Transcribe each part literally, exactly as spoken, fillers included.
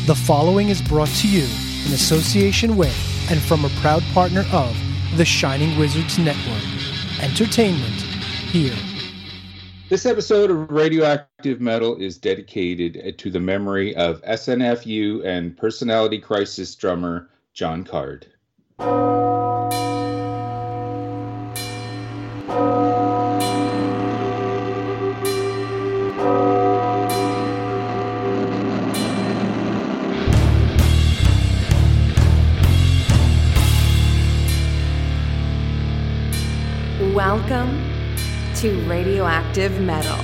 The following is brought to you in association with and from a proud partner of the Shining Wizards Network. Entertainment here. This episode of Radioactive Metal is dedicated to the memory of S N F U and Personality Crisis drummer John Card. Welcome to Radioactive Metal.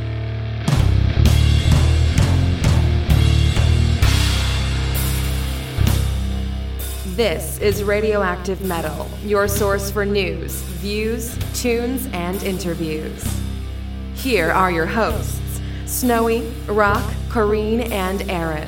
This is Radioactive Metal, your source for news, views, tunes, and interviews. Here are your hosts, Snowy, Rock, Corrine, and Aaron.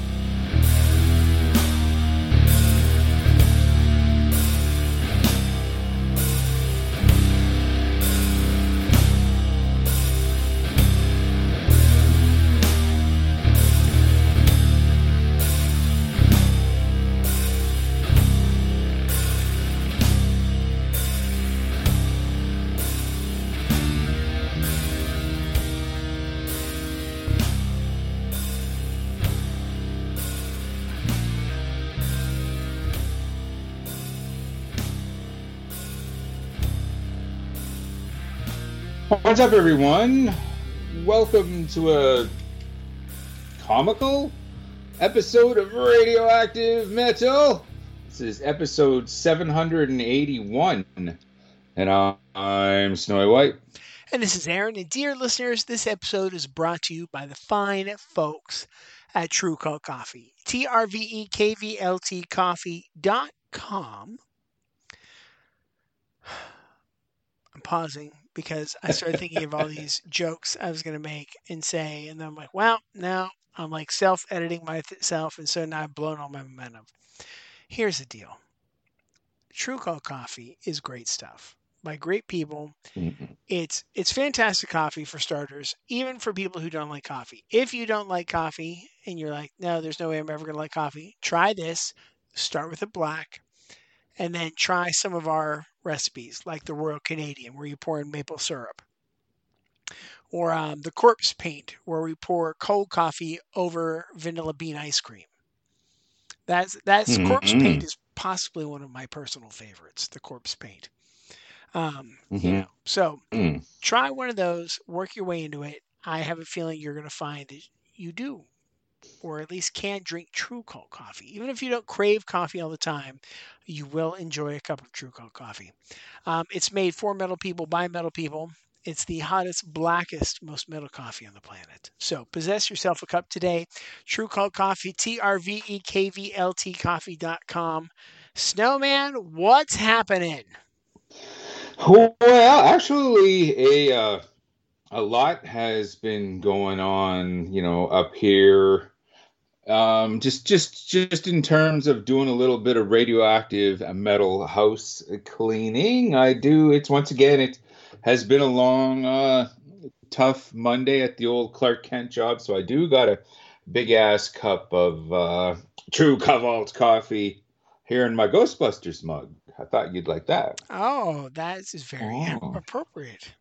What's up, everyone? Welcome to a comical episode of Radioactive Metal. This is episode seven hundred eighty-one, and I'm Snowy White. And this is Aaron. And dear listeners, this episode is brought to you by the fine folks at True Cult Coffee. T R V E K V L T coffee dot com. I'm pausing because I started thinking of all these jokes I was going to make and say, and then I'm like, well, now I'm like self-editing myself, and so now I've blown all my momentum. Here's the deal. True Cult Coffee is great stuff by great people. Mm-hmm. It's it's fantastic coffee for starters, even for people who don't like coffee. If you don't like coffee and you're like, no, there's no way I'm ever going to like coffee, try this. Start with a black. And then try some of our recipes, like the Royal Canadian, where you pour in maple syrup. Or um, the Corpse Paint, where we pour cold coffee over vanilla bean ice cream. That's that's mm-hmm. Corpse Paint is possibly one of my personal favorites, the Corpse Paint. Um, mm-hmm. You know, so mm. try one of those, work your way into it. I have a feeling you're going to find that you do, or at least can drink True Cult coffee. Even if you don't crave coffee all the time, you will enjoy a cup of True Cult coffee. Um, it's made for metal people by metal people. It's the hottest, blackest, most metal coffee on the planet. So possess yourself a cup today. True Cult Coffee, T R V E K V L T coffee dot com. Snowman, what's happening? Well, actually, a uh, a lot has been going on, you know, up here. Um, just, just, just in terms of doing a little bit of radioactive metal house cleaning, I do. It's once again, it has been a long, uh, tough Monday at the old Clark Kent job. So I do got a big ass cup of uh, True Cult coffee here in my Ghostbusters mug. I thought you'd like that. Oh, that is very oh. appropriate.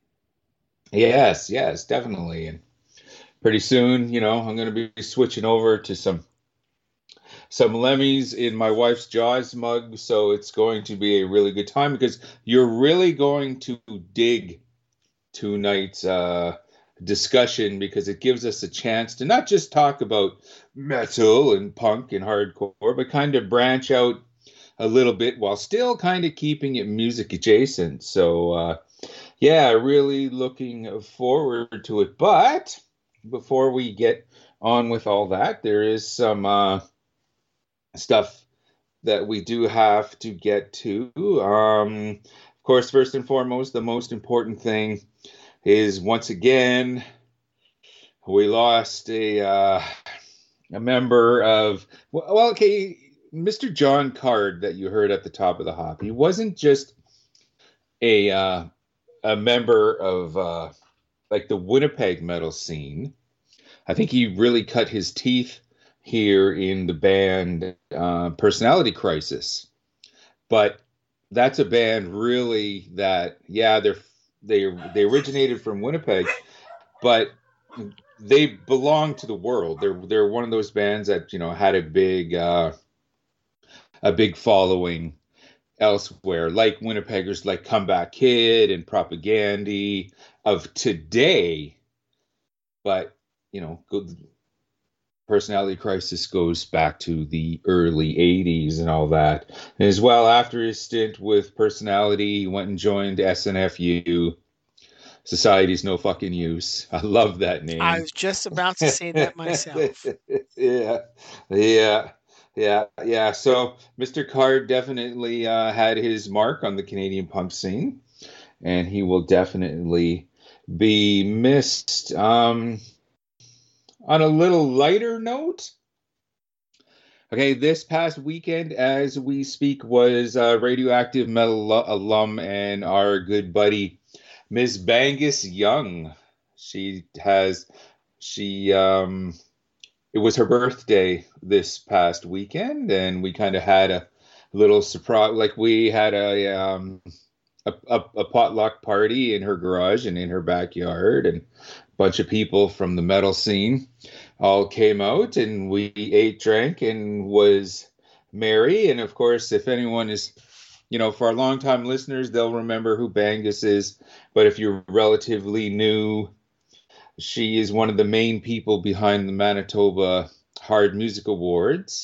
Yes, yes, definitely. And pretty soon, you know, I'm going to be switching over to some some Lemmys in my wife's Jaws mug. So it's going to be a really good time because you're really going to dig tonight's uh, discussion because it gives us a chance to not just talk about metal and punk and hardcore, but kind of branch out a little bit while still kind of keeping it music adjacent. So, uh, yeah, really looking forward to it. But before we get on with all that, there is some uh, stuff that we do have to get to. Um, of course, first and foremost, the most important thing is, once again, we lost a uh, a member of, well, okay, Mister John Card that you heard at the top of the hop. He wasn't just a uh, a member of uh, like the Winnipeg metal scene. I think he really cut his teeth here in the band uh, Personality Crisis. But that's a band really that, yeah, they're they they originated from Winnipeg, but they belong to the world. They're they're one of those bands that, you know, had a big uh, a big following elsewhere, like Winnipeggers like Comeback Kid and Propagandy of today. But, you know, Personality Crisis goes back to the early eighties and all that. And as well, after his stint with Personality, he went and joined S N F U, Society's No Fucking Use. I love that name. I was just about to say that myself. yeah, yeah, yeah, yeah. So Mister Card definitely uh, had his mark on the Canadian punk scene, and he will definitely be missed. Um, on a little lighter note, okay, this past weekend, as we speak, was uh, Radioactive Metal alum and our good buddy Miss Bangus Young. She has, she, um, it was her birthday this past weekend, and we kind of had a little surprise. Like, we had a, um, a, a, a potluck party in her garage and in her backyard, and a bunch of people from the metal scene all came out, and we ate, drank, and was merry. And of course, if anyone is, you know, for our longtime listeners, they'll remember who Bangus is. But if you're relatively new, she is one of the main people behind the Manitoba Hard Music Awards.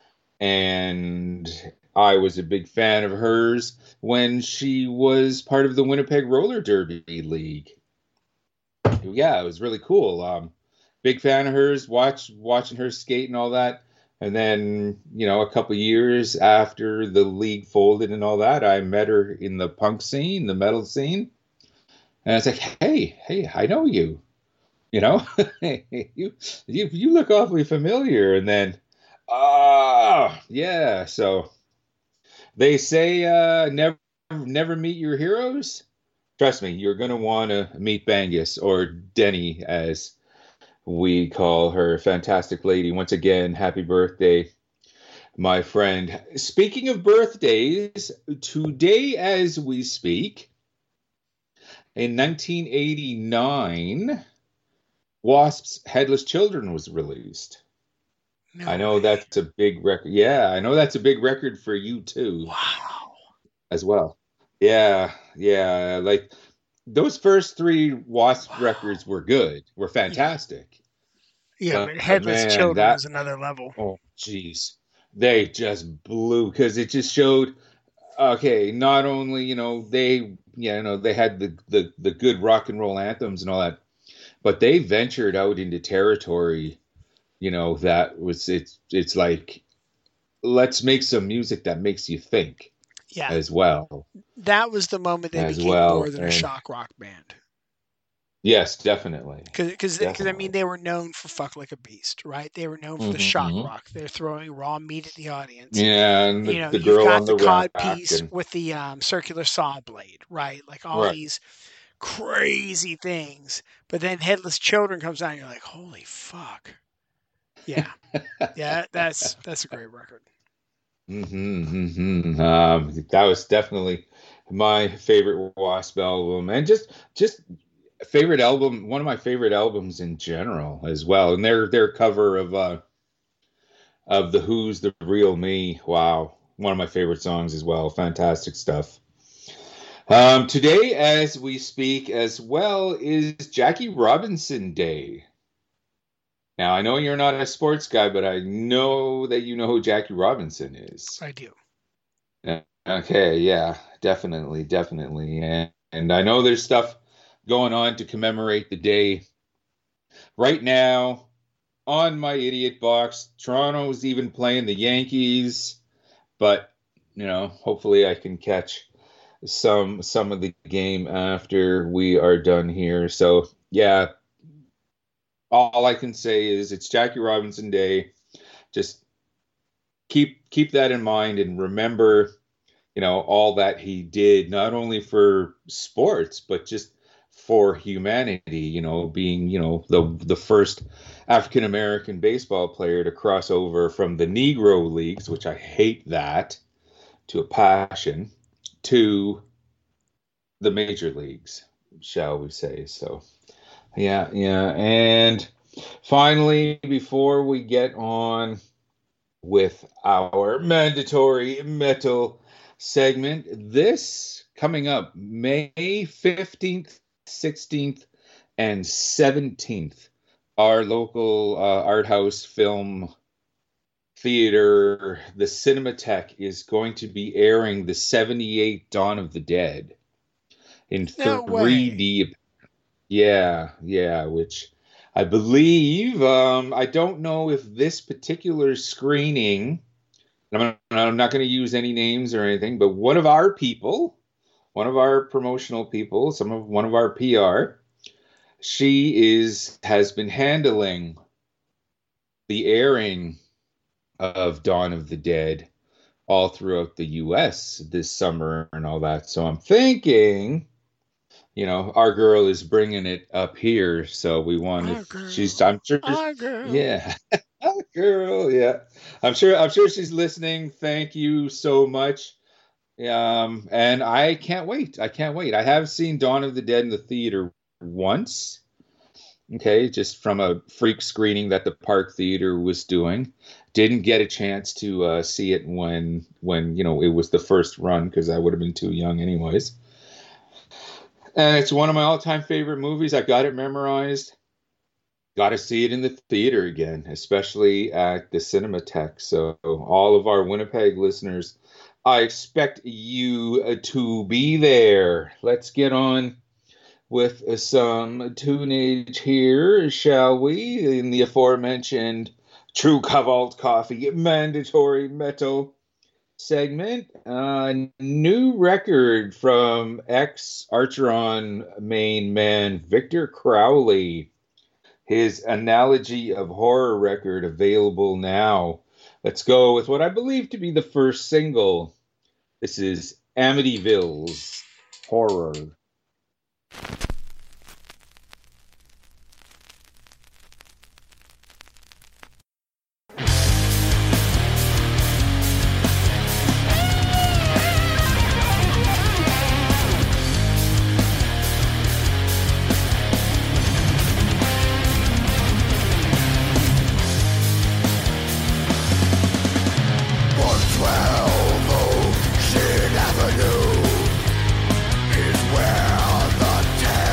And I was a big fan of hers when she was part of the Winnipeg Roller Derby League. Yeah, it was really cool. Um, big fan of hers, watch, watching her skate and all that. And then, you know, a couple years after the league folded and all that, I met her in the punk scene, the metal scene. And I was like, hey, hey, I know you. You know, you, you you look awfully familiar. And then, ah, oh, yeah. So they say uh, never never meet your heroes. Trust me, you're going to want to meet Bangus, or Denny, as we call her. Fantastic lady. Once again, happy birthday, my friend. Speaking of birthdays, today as we speak, in nineteen eighty-nine, Wasp's Headless Children was released. No I know way. That's a big record. Yeah, I know that's a big record for you too. Wow. As well. Yeah, yeah. Like, those first three Wasp wow. records were good, were fantastic. Yeah, yeah, but Headless man, Children that, was another level. Oh, jeez. They just blew, because it just showed, okay, not only, you know, they, yeah, you know, they had the, the, the good rock and roll anthems and all that, but they ventured out into territory, you know, that was, it's, it's like, let's make some music that makes you think. Yeah. As well. That was the moment they as became well. more than and, a shock rock band. Yes, definitely. Because, I mean, they were known for Fuck Like a Beast, right? They were known for mm-hmm. the shock rock. They're throwing raw meat at the audience. Yeah, and the, you know, the girl you've got on the, the cod piece and... with the um, circular saw blade, right? Like all right. these crazy things. But then Headless Children comes out, and you're like, holy fuck. Yeah. yeah, that's that's a great record. Mm-hmm, mm-hmm. Um, that was definitely my favorite Wasp album, and just just favorite album, one of my favorite albums in general as well. And their their cover of uh of the Who's The Real Me, wow, one of my favorite songs as well. Fantastic stuff. Um, today, as we speak, as well, is Jackie Robinson Day. Now, I know you're not a sports guy, but I know that you know who Jackie Robinson is. I do. Okay, yeah, definitely, definitely. And, and I know there's stuff going on to commemorate the day. Right now, on my idiot box, Toronto's even playing the Yankees, but, you know, hopefully I can catch some some of the game after we are done here. So, yeah. All I can say is it's Jackie Robinson Day. Just keep keep that in mind and remember, you know, all that he did, not only for sports, but just for humanity, you know, being, you know, the the first African American baseball player to cross over from the Negro Leagues, which I hate that to a passion, to the major leagues, shall we say. So, yeah, yeah. And finally, before we get on with our mandatory metal segment, this coming up May fifteenth, sixteenth, and seventeenth, our local uh, art house film theater, the Cinematheque, is going to be airing the seventy-eight Dawn of the Dead in No three D. way. Yeah, yeah, which I believe, um, I don't know if this particular screening, I'm, I'm not going to use any names or anything, but one of our people, one of our promotional people, some of one of our P R, she is has been handling the airing of Dawn of the Dead all throughout the U S this summer and all that. So I'm thinking, you know, our girl is bringing it up here, so we want Our if girl. she's, I'm sure, Our girl. yeah, our girl, yeah, I'm sure, I'm sure she's listening. Thank you so much. Um, and I can't wait. I can't wait. I have seen Dawn of the Dead in the theater once. Okay, just from a freak screening that the Park Theater was doing. Didn't get a chance to uh, see it when, when you know, it was the first run, because I would have been too young anyways. And it's one of my all-time favorite movies. I got it memorized. Got to see it in the theater again, especially at the Cinematheque. So all of our Winnipeg listeners, I expect you to be there. Let's get on with some tunage here, shall we? In the aforementioned True Cobalt Coffee mandatory metal segment. Uh, new record from ex-Archeron main man Victor Crowley. His Analogy of Horror record available now. Let's go with what I believe to be the first single. This is Amityville's Horror. Avenue is where the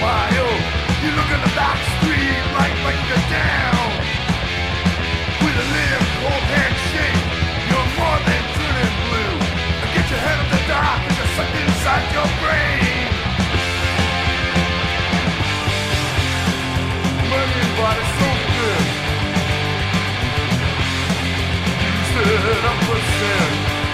smile. You look in the back street like like you're down. With a limp cold handshake, you're more than turning blue. And get your head up the dark as you're sucked inside your brain. Money and body so good. Use it up for sin.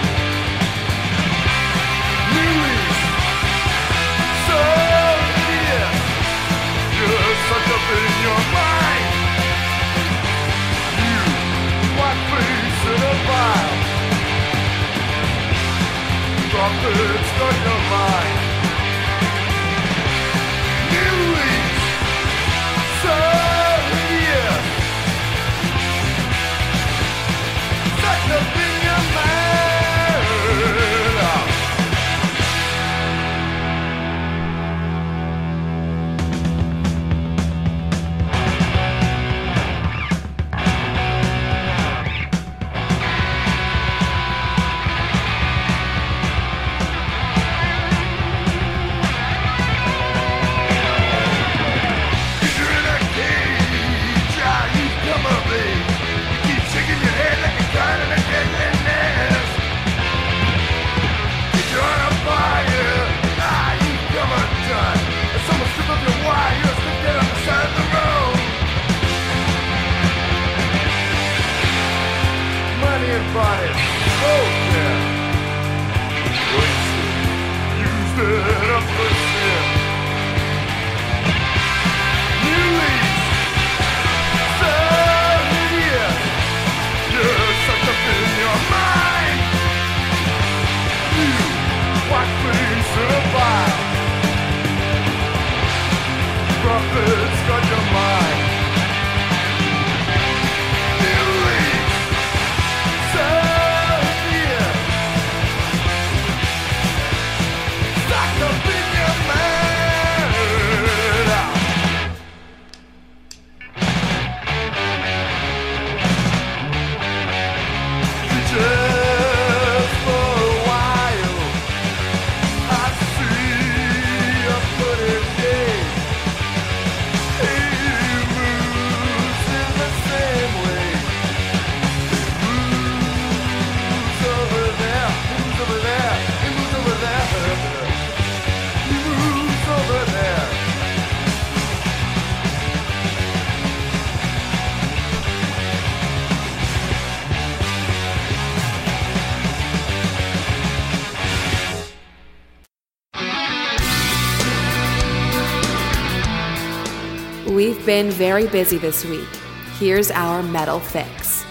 New lease. So yeah. You're sucked up in your mind. You white face in a vial. Profits got your mind. New lease. So yeah. Sucked up in your mind. We've been very busy this week. Here's our metal fix.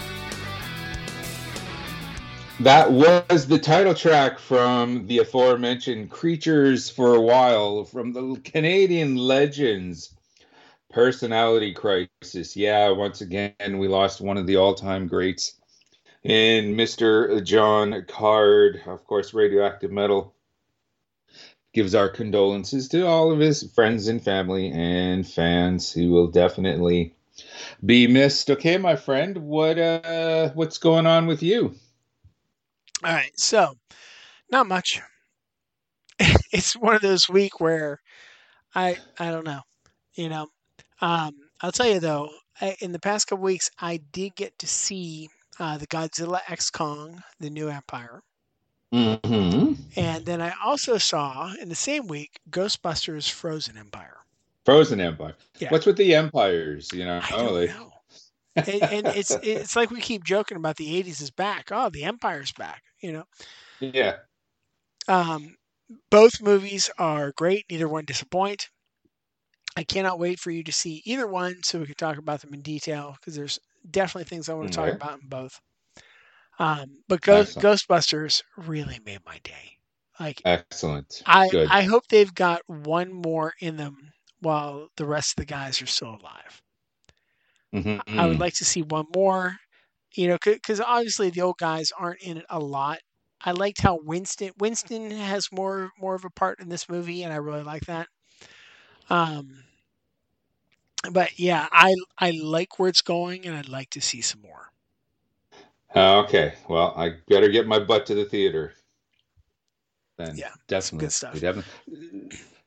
That was the title track from the aforementioned Creatures for a While from the Canadian legends Personality Crisis. Yeah, once again, we lost one of the all-time greats in Mister John Card. Of course, Radioactive Metal gives our condolences to all of his friends and family and fans who will definitely be missed. Okay, my friend, what uh, what's going on with you? All right, so not much. It's one of those week where I I don't know, you know. Um, I'll tell you though, I, in the past couple weeks, I did get to see uh, the Godzilla X Kong, the New Empire. Mm-hmm. And then I also saw in the same week Ghostbusters Frozen Empire. Frozen Empire. Yeah. What's with the empires? You know, I don't like... know. and, and it's it's like we keep joking about the eighties is back. Oh, the Empire's back. You know. Yeah. Um, both movies are great. Neither one disappoint. I cannot wait for you to see either one so we can talk about them in detail because there's definitely things I want to Okay. talk about in both. Um, but Ghost, Ghostbusters really made my day. Like excellent. I, Good. I hope they've got one more in them while the rest of the guys are still alive. Mm-hmm. I would like to see one more, you know, because obviously the old guys aren't in it a lot. I liked how Winston Winston has more more of a part in this movie, and I really like that. Um, but yeah, I I like where it's going, and I'd like to see some more. Okay, well, I better get my butt to the theater. Then yeah, definitely, good stuff. Definitely.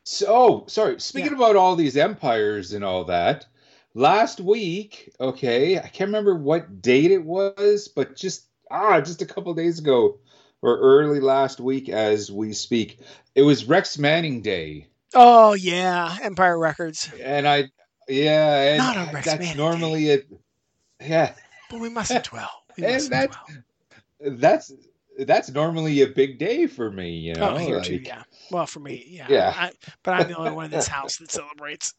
So, sorry, speaking Yeah. about all these empires and all that, last week, okay, I can't remember what date it was, but just ah, just a couple days ago or early last week as we speak, it was Rex Manning Day. Oh yeah, Empire Records. And I yeah, and Not a Rex that's Manning normally it. Yeah, But we mustn't dwell. We and mustn't that's dwell. that's that's normally a big day for me, you Oh, know, here too, like yeah. Well, for me, yeah. yeah. I, but I'm the only one in this house that celebrates.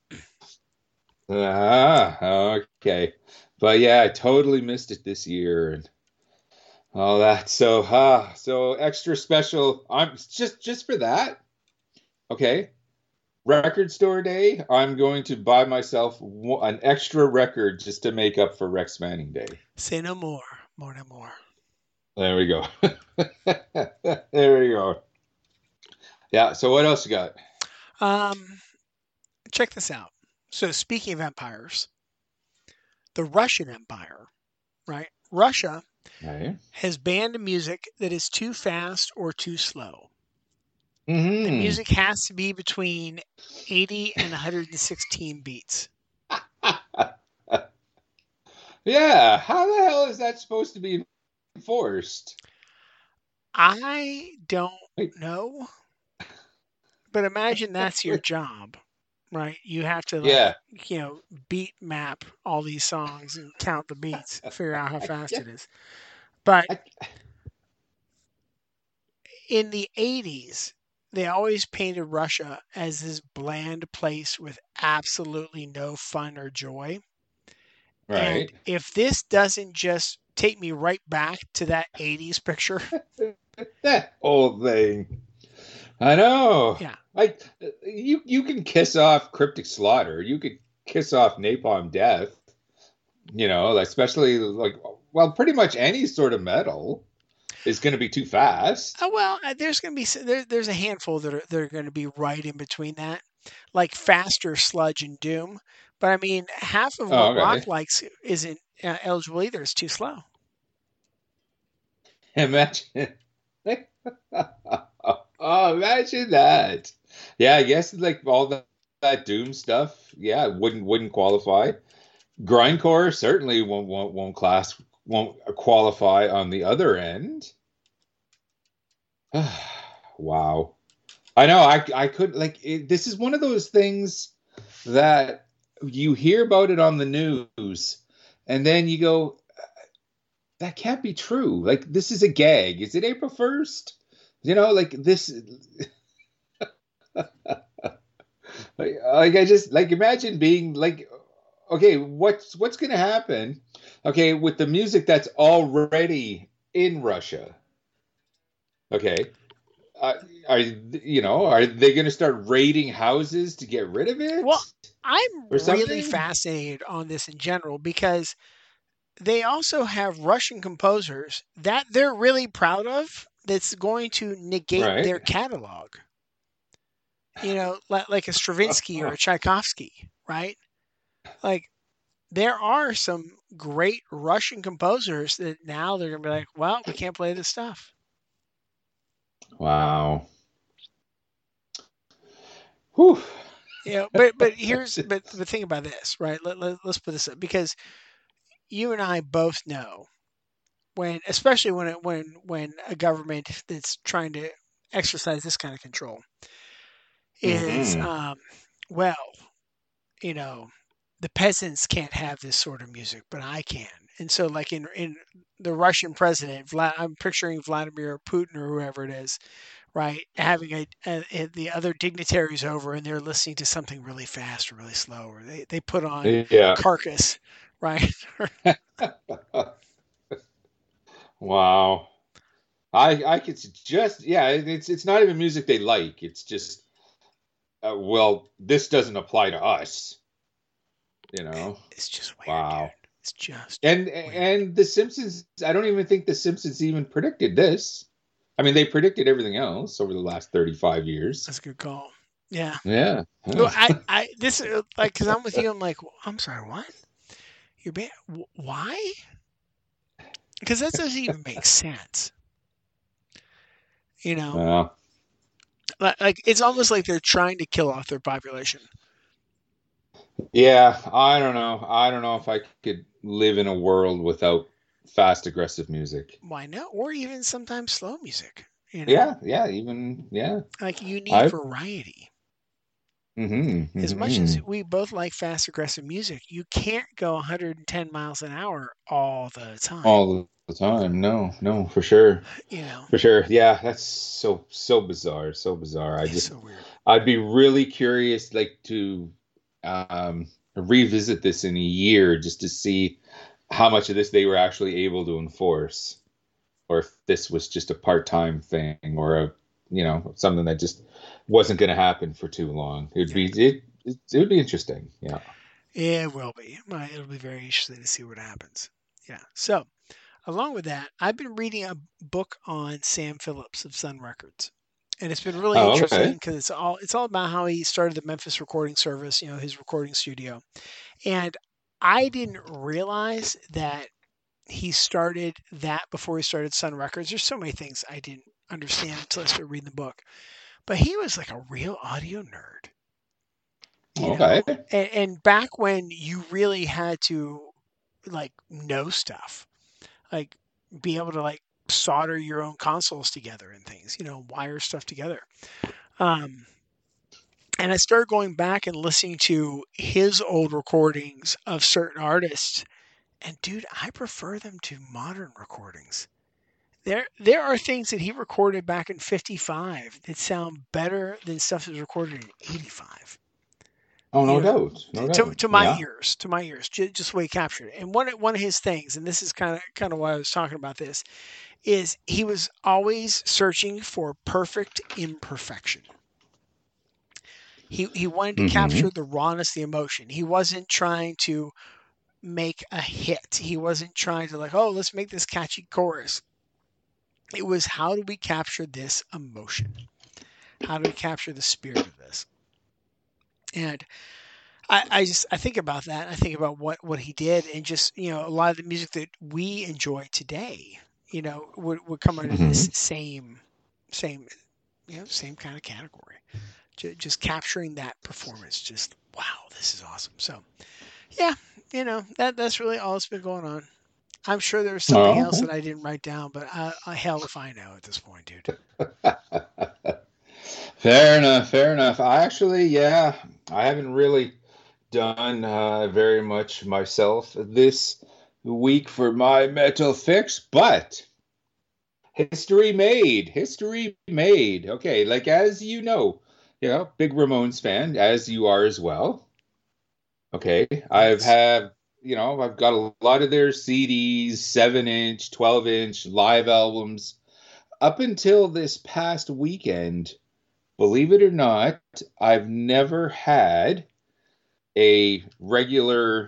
Ah, okay. But yeah, I totally missed it this year and all that. So, ah, so extra special. I'm just just for that. Okay. Record store day, I'm going to buy myself one- an extra record just to make up for Rex Manning Day. Say no more. More no more. There we go. There we go. Yeah, so what else you got? Um, check this out. So speaking of empires, the Russian Empire, right? Russia Right. has banned music that is too fast or too slow. The Mm-hmm. music has to be between eighty and one hundred sixteen beats. Yeah, how the hell is that supposed to be enforced? I don't Wait. know, but imagine that's your job, right? You have to, like, Yeah. you know, beat map all these songs and count the beats, figure out how fast Yeah. it is. But I, in the eighties, they always painted Russia as this bland place with absolutely no fun or joy. And right. if this doesn't just take me right back to that eighties picture, That old thing. I know. Yeah. Like you you can kiss off Cryptic Slaughter. You could kiss off Napalm Death. You know, especially like well, pretty much any sort of metal is going to be too fast. oh well, uh, there's going to be s- there, there's a handful that are that are going to be right in between that, like Faster, Sludge, and Doom. But I mean, half of Oh, what rock okay. likes isn't uh, eligible either. It's too slow. Imagine. Oh, imagine that. Yeah, I guess like all that, that Doom stuff, yeah, wouldn't wouldn't qualify. Grindcore certainly won't won't won't class won't qualify on the other end. Wow. I know I I could like it, this is one of those things that you hear about it on the news and then you go that can't be true. Like this is a gag. Is it April first? You know, like this like, like I just like imagine being like okay, what's what's going to happen? Okay, with the music that's already in Russia. Okay. Uh, are you know, are they going to start raiding houses to get rid of it? Well, I'm Or really something? fascinated on this in general because they also have Russian composers that they're really proud of that's going to negate Right. their catalog. You know, like, like a Stravinsky or a Tchaikovsky, right? Like, there are some great Russian composers that now they're going to be like, well, we can't play this stuff. Wow. Whew. You know, but but here's but the thing about this, right? Let, let, let's put this up because you and I both know when, especially when it, when when a government that's trying to exercise this kind of control is, Mhm. um, well, you know, the peasants can't have this sort of music, but I can. And so, like in in the Russian president, Vla- I'm picturing Vladimir Putin or whoever it is, right, having a, a, a- the other dignitaries over and they're listening to something really fast or really slow, or they they put on Yeah. Carcass, right? Wow. I I could just yeah, it's it's not even music they like. It's just uh, well, this doesn't apply to us. You know. It's just weird, Wow. dude. It's just And weird. and the Simpsons, I don't even think the Simpsons even predicted this. I mean, they predicted everything else over the last thirty-five years. That's a good call. Yeah. Yeah. Well, I, I, this, uh, like, because I'm with you, I'm like, I'm sorry, what? You're ban- wh- why? Because that doesn't even make sense. You know, Well, Like, like it's almost like they're trying to kill off their population. Yeah, I don't know. I don't know if I could live in a world without fast, aggressive music. Why not? Or even sometimes slow music. You know, Yeah, yeah, even yeah. like you need I variety. mm-hmm, As much as mm-hmm. we both like fast, aggressive music, you can't go one hundred ten miles an hour all the time. All the time. No, no, for sure. You know, For sure. Yeah, that's so so bizarre. So bizarre. I it's just so weird. I'd be really curious like to um revisit this in a year just to see how much of this they were actually able to enforce, or if this was just a part-time thing, or a you know something that just wasn't going to happen for too long. It would be it, it it would be interesting. Yeah. It will be. Uh, It'll be very interesting to see what happens. Yeah. So, along with that, I've been reading a book on Sam Phillips of Sun Records, and it's been really Oh, interesting okay. because it's all it's all about how he started the Memphis Recording Service, you know, his recording studio, and I didn't realize that he started that before he started Sun Records. There's so many things I didn't understand until I started reading the book, but he was like a real audio nerd. You Okay. know, and, and back when you really had to like know stuff, like be able to like solder your own consoles together and things, you know, wire stuff together. Um, and I started going back and listening to his old recordings of certain artists, and dude, I prefer them to modern recordings. There, there are things that he recorded back in fifty-five that sound better than stuff that was recorded in eighty-five. Oh, no You know, doubt. No to, doubt. to my Yeah. ears, to my ears, just, just the way he captured it. And one one of his things, and this is kind of kind of why I was talking about this, is he was always searching for perfect imperfection. He he wanted to Mm-hmm. capture the rawness, the emotion. He wasn't trying to make a hit. He wasn't trying to like, oh, let's make this catchy chorus. It was, how do we capture this emotion? How do we capture the spirit of this? And I, I just I think about that. I think about what, what he did, and just, you know, a lot of the music that we enjoy today, you know, would, would come under Mm-hmm. this same same you know same kind of category. Just, just capturing that performance. Just wow, this is awesome. So yeah, you know, that that's really all that's been going on. I'm sure there was something Oh, else okay. that I didn't write down, but I, I hell if I know at this point, dude. Fair enough. Fair enough. I actually, yeah, I haven't really done uh, very much myself this week for my metal fix, but history made. History made. Okay, like as you know, you know, big Ramones fan, as you are as well. Okay, I've Yes. had, you know, I've got a lot of their C Ds, seven inch, twelve inch live albums. Up until this past weekend, believe it or not, I've never had a regular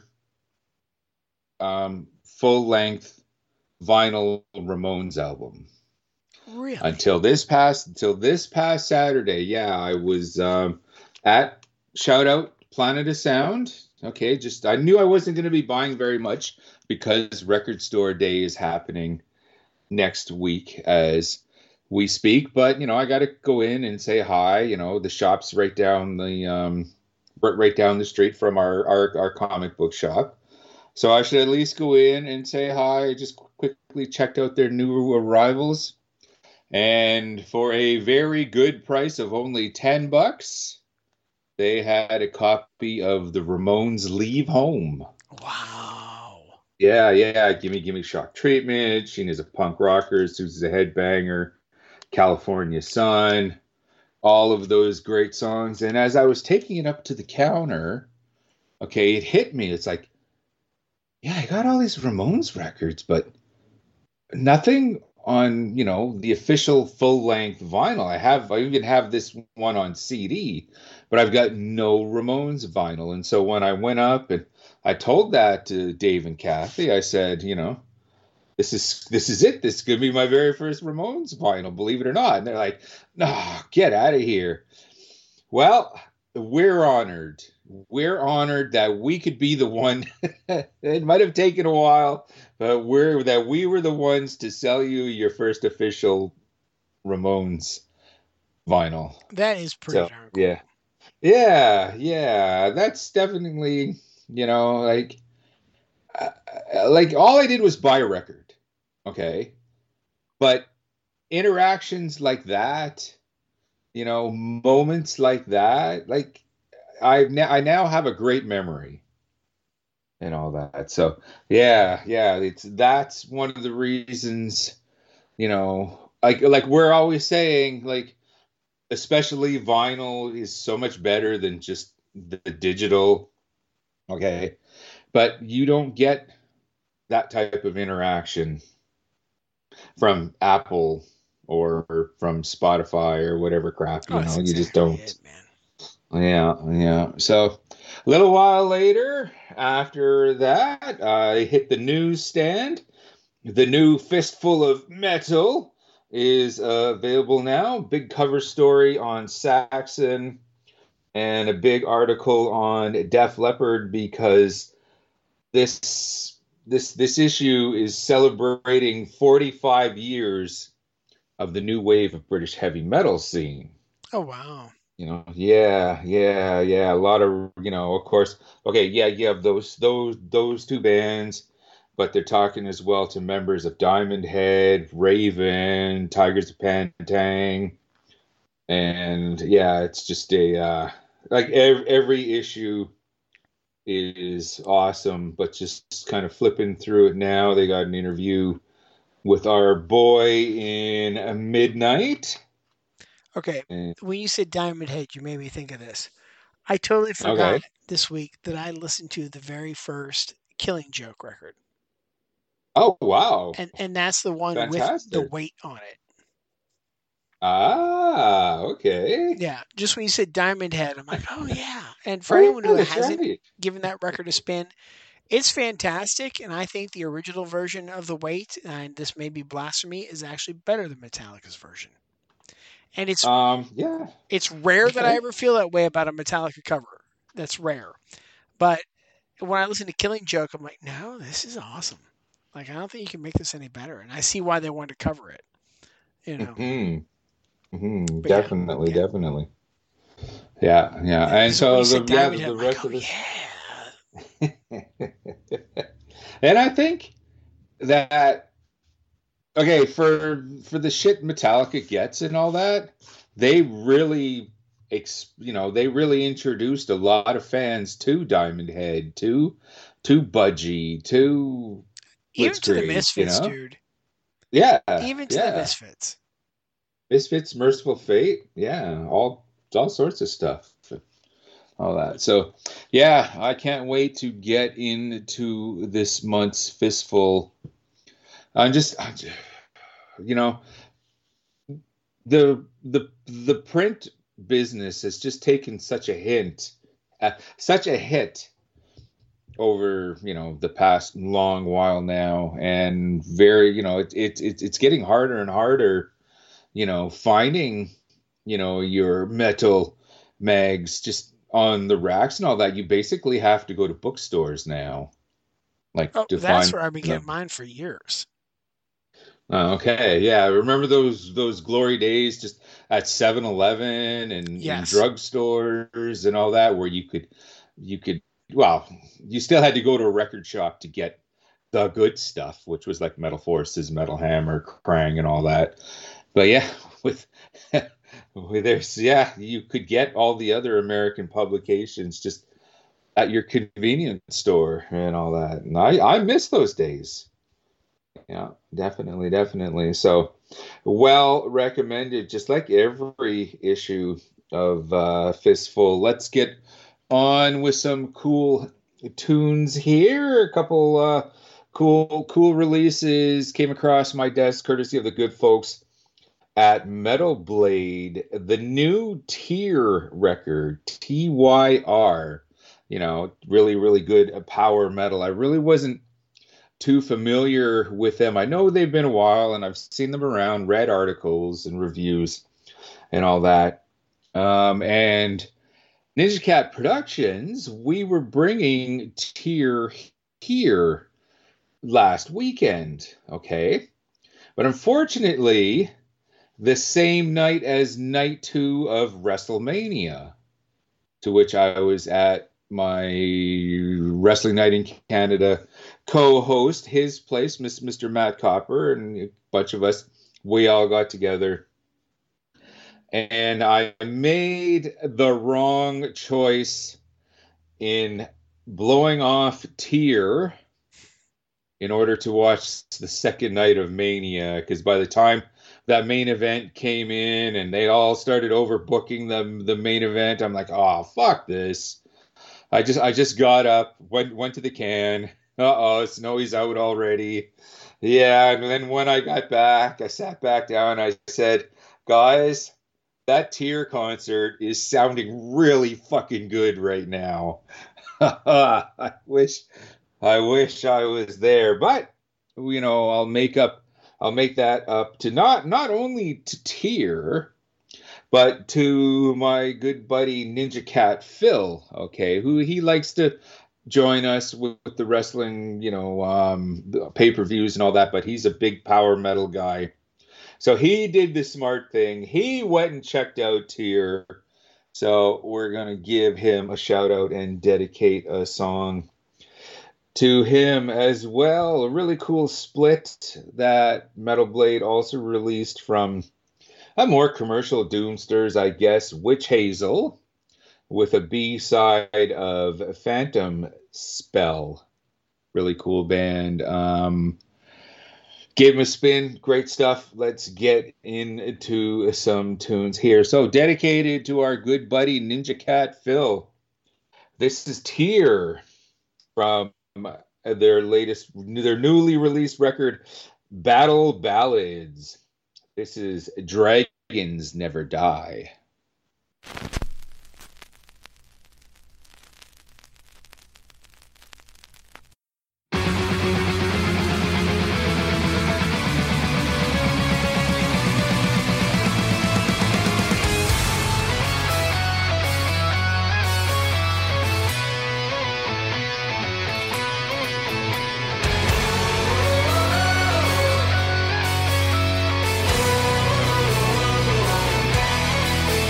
um, full-length vinyl Ramones album Really? until this past until this past Saturday. Yeah, I was um, at shout out Planet of Sound. Okay, just I knew I wasn't going to be buying very much because Record Store Day is happening next week as we speak. But you know, I got to go in and say hi. You know, the shop's right down the um, right, right down the street from our, our our comic book shop. So I should at least go in and say hi. I just quickly checked out their new arrivals, and for a very good price of only ten bucks, they had a copy of the Ramones Leave Home. Wow. Yeah, yeah. Gimme, gimme, Shock Treatment. Sheena's a punk rocker. Susie's a headbanger. California Sun. All of those great songs. And as I was taking it up to the counter, okay, it hit me. It's like, yeah, I got all these Ramones records, but nothing on, you know, the official full-length vinyl. I have, I even have this one on C D, but I've got no Ramones vinyl. And so when I went up and I told that to Dave and Kathy, I said, you know, this is this is it. This is gonna be my very first Ramones vinyl, believe it or not. And they're like, no, get out of here. Well, we're honored. We're honored that we could be the one. It might have taken a while, but we're that we were the ones to sell you your first official Ramones vinyl. That is pretty so, darn cool. Yeah. Yeah, yeah. That's definitely, you know, like, uh, like all I did was buy a record. Okay. But interactions like that, you know, moments like that, like I now I now have a great memory and all that. So yeah, yeah, it's that's one of the reasons, you know, like like we're always saying, like especially vinyl is so much better than just the digital. Okay. But you don't get that type of interaction from Apple or from Spotify or whatever crap, you Oh, know, that's you just exactly don't. it, man. Yeah, yeah. So a little while later, after that, I hit the newsstand. The new Fistful of Metal is uh, available now. Big cover story on Saxon and a big article on Def Leppard because this this this issue is celebrating forty-five years of the new wave of British heavy metal scene. Oh, wow. You know, yeah, yeah, yeah. A lot of, you know, of course. Okay, yeah, you have those those those two bands, but they're talking as well to members of Diamond Head, Raven, Tigers of Pantang, and yeah, it's just a uh, like every, every issue is awesome, but just kind of flipping through it now, they got an interview with our boy in Midnight. Okay, And, when you said Diamond Head, you made me think of this. I totally okay. forgot this week that I listened to the very first Killing Joke record. Oh, wow. And and that's the one Fantastic. with the weight on it. Ah, okay. Yeah, just when you said Diamond Head, I'm like, oh yeah. And for Oh, anyone who that's hasn't right. given that record a spin, it's fantastic. And I think the original version of The Weight, and this may be blasphemy, is actually better than Metallica's version. And it's Um, yeah. it's rare that I Okay. ever feel that way about a Metallica cover. That's rare. But when I listen to Killing Joke, I'm like, no, this is awesome. Like, I don't think you can make this any better. And I see why they wanted to cover it. You know. Hmm. Hmm. But yeah, Definitely, yeah. definitely. Yeah, yeah. And So when so you the said yeah, Diamond the, Head, the I'm like, rest oh of this. yeah. And I think that okay, for for the shit Metallica gets and all that, they really ex, you know, they really introduced a lot of fans to Diamond Head, to to Budgie, to Even to the Blitzkrieg, you Misfits, know? dude. Yeah, Even to the yeah. Misfits. Misfits, Merciful Fate, yeah, all all sorts of stuff, all that. So, yeah, I can't wait to get into this month's Fistful. I'm just, I'm just you know, the the the print business has just taken such a hint, uh, such a hit over you know the past long while now, and very you know it, it, it it's getting harder and harder. You know, finding, you know, your metal mags just on the racks and all that, you basically have to go to bookstores now, like Oh, to that's find where I've been getting them. mine for years. Uh, okay, yeah, remember those those glory days just at seven eleven and in Yes. drugstores and all that, where you could you could well, you still had to go to a record shop to get the good stuff, which was like Metal Forces, Metal Hammer, Krang, and all that. But yeah, with, with there's yeah, you could get all the other American publications just at your convenience store and all that. And I I miss those days. Yeah, definitely, definitely. So well recommended, just like every issue of uh, Fistful. Let's get on with some cool tunes here. A couple uh, cool cool releases came across my desk courtesy of the good folks at Metal Blade, the new Tyr record, T Y R, you know, really, really good power metal. I really wasn't too familiar with them. I know they've been a while and I've seen them around, read articles and reviews and all that. Um, and Ninja Cat Productions, we were bringing Tyr here last weekend, okay? But unfortunately, the same night as night two of WrestleMania, to which I was at my Wrestling Night in Canada co-host, his place, Mister Matt Copper, and a bunch of us, we all got together. And I made the wrong choice in blowing off Tyr in order to watch the second night of Mania, because by the time that main event came in and they all started overbooking the, the main event, I'm like, oh, fuck this. I just I just got up, went went to the can. Uh-oh, Snowy's out already. Yeah, and then when I got back, I sat back down, I said, guys, that Tyr concert is sounding really fucking good right now. I wish I wish I was there, but you know, I'll make up I'll make that up to not not only to Tyr, but to my good buddy Ninja Cat Phil, okay, who he likes to join us with, with the wrestling, you know, um, pay-per-views and all that, but he's a big power metal guy. So he did the smart thing. He went and checked out Tyr. So we're going to give him a shout out and dedicate a song to him as well. A really cool split that Metal Blade also released from a more commercial Doomsters, I guess, Witch Hazel, with a B-side of Phantom Spell. Really cool band. Um, gave him a spin. Great stuff. Let's get into some tunes here. So, dedicated to our good buddy Ninja Cat Phil. This is Tyr from their latest, their newly released record, Battle Ballads. This is Dragons Never Die. Thank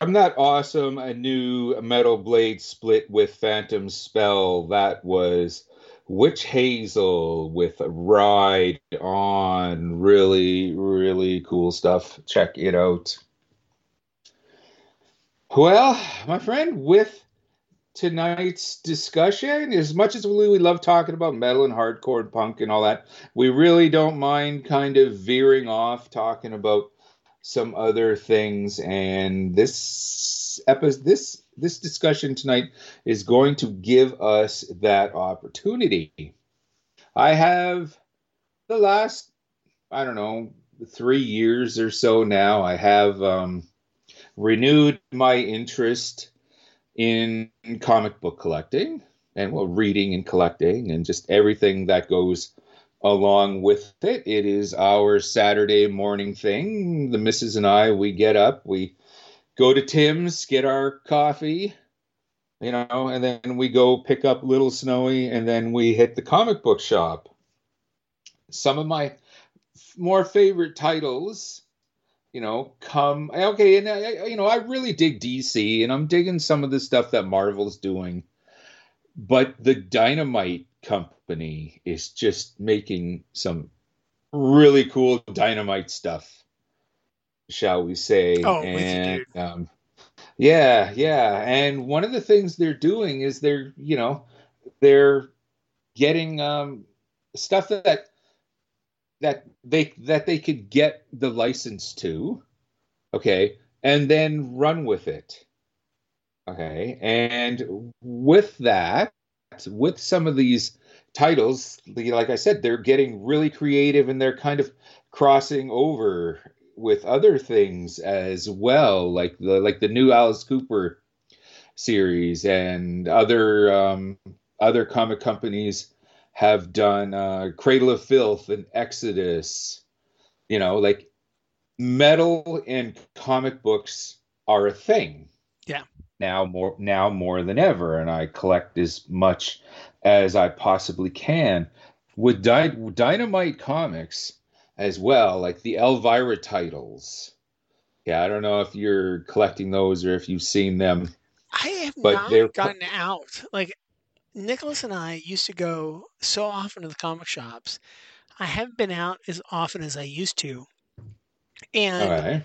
from that awesome a new Metal Blade split with Phantom Spell, that was Witch Hazel with Ride On. Really, really cool stuff. Check it out. Well, my friend, with tonight's discussion, as much as we, we love talking about metal and hardcore and punk and all that, we really don't mind kind of veering off talking about some other things. And this episode, this this discussion tonight is going to give us that opportunity. I have the last, I don't know, three years or so now, I have um, renewed my interest in comic book collecting and, well, reading and collecting and just everything that goes along with it. It is our Saturday morning thing. The missus and I, we get up, we go to Tim's, get our coffee, you know, and then we go pick up Little Snowy, and then we hit the comic book shop. Some of my more favorite titles, you know, come, okay, and I, you know, I really dig D C, and I'm digging some of the stuff that Marvel's doing, but the Dynamite Company is just making some really cool Dynamite stuff, shall we say. Oh, and, with you, dude. Um, yeah, yeah. And one of the things they're doing is they're, you know, they're getting um, stuff that that they that they could get the license to, okay, and then run with it. Okay. And with that, with some of these titles, like I said, they're getting really creative, and they're kind of crossing over with other things as well, like the like the new Alice Cooper series, and other um, other comic companies have done uh, Cradle of Filth and Exodus. You know, like metal and comic books are a thing. Yeah. Now more now more than ever, and I collect as much as I possibly can. With Dy- Dynamite Comics as well, like the Elvira titles. Yeah, I don't know if you're collecting those or if you've seen them. I have But not they're- gotten out. Like, Nicholas and I used to go so often to the comic shops. I haven't been out as often as I used to. And Okay.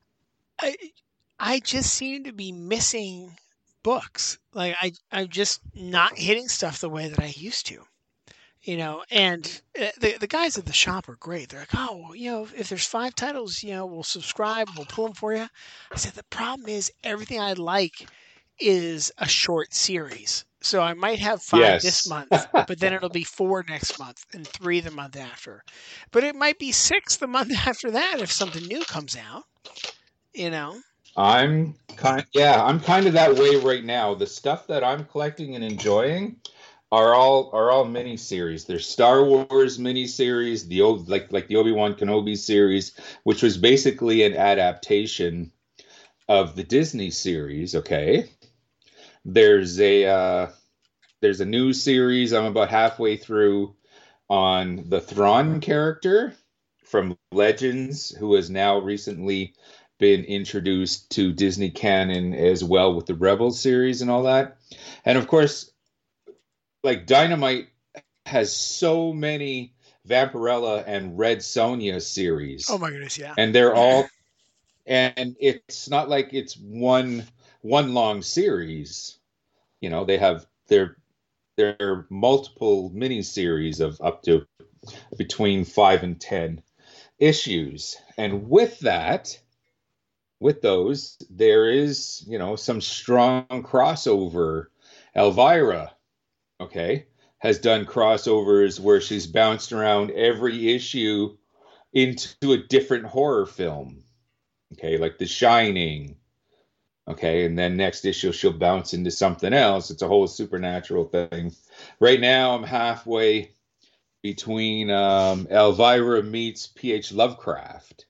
I, I just seem to be missing books. Like, I, I'm just not hitting stuff the way that I used to. You know, and uh, the the guys at the shop are great. They're like, oh, well, you know, if there's five titles, you know, we'll subscribe, we'll pull them for you. I said, the problem is everything I like is a short series. So I might have five Yes. this month, but then it'll be four next month and three the month after. But it might be six the month after that if something new comes out, you know? I'm kind yeah, I'm kind of that way right now. The stuff that I'm collecting and enjoying are all are all mini series. There's Star Wars mini series, the old like like the Obi-Wan Kenobi series, which was basically an adaptation of the Disney series. Okay, there's a uh, there's a new series I'm about halfway through on the Thrawn character from Legends, who has now recently been introduced to Disney canon as well with the Rebels series and all that. And of course, like Dynamite has so many Vampirella and Red Sonja series. Oh my goodness, yeah. And they're all, and it's not like it's one one long series. You know, they have their their multiple mini series of up to between five and ten issues. And with that, with those, there is, you know, some strong crossover. Elvira, okay, has done crossovers where she's bounced around every issue into a different horror film. Okay, like The Shining. Okay, and then next issue she'll bounce into something else. It's a whole supernatural thing. Right now I'm halfway between um, Elvira meets P H Lovecraft.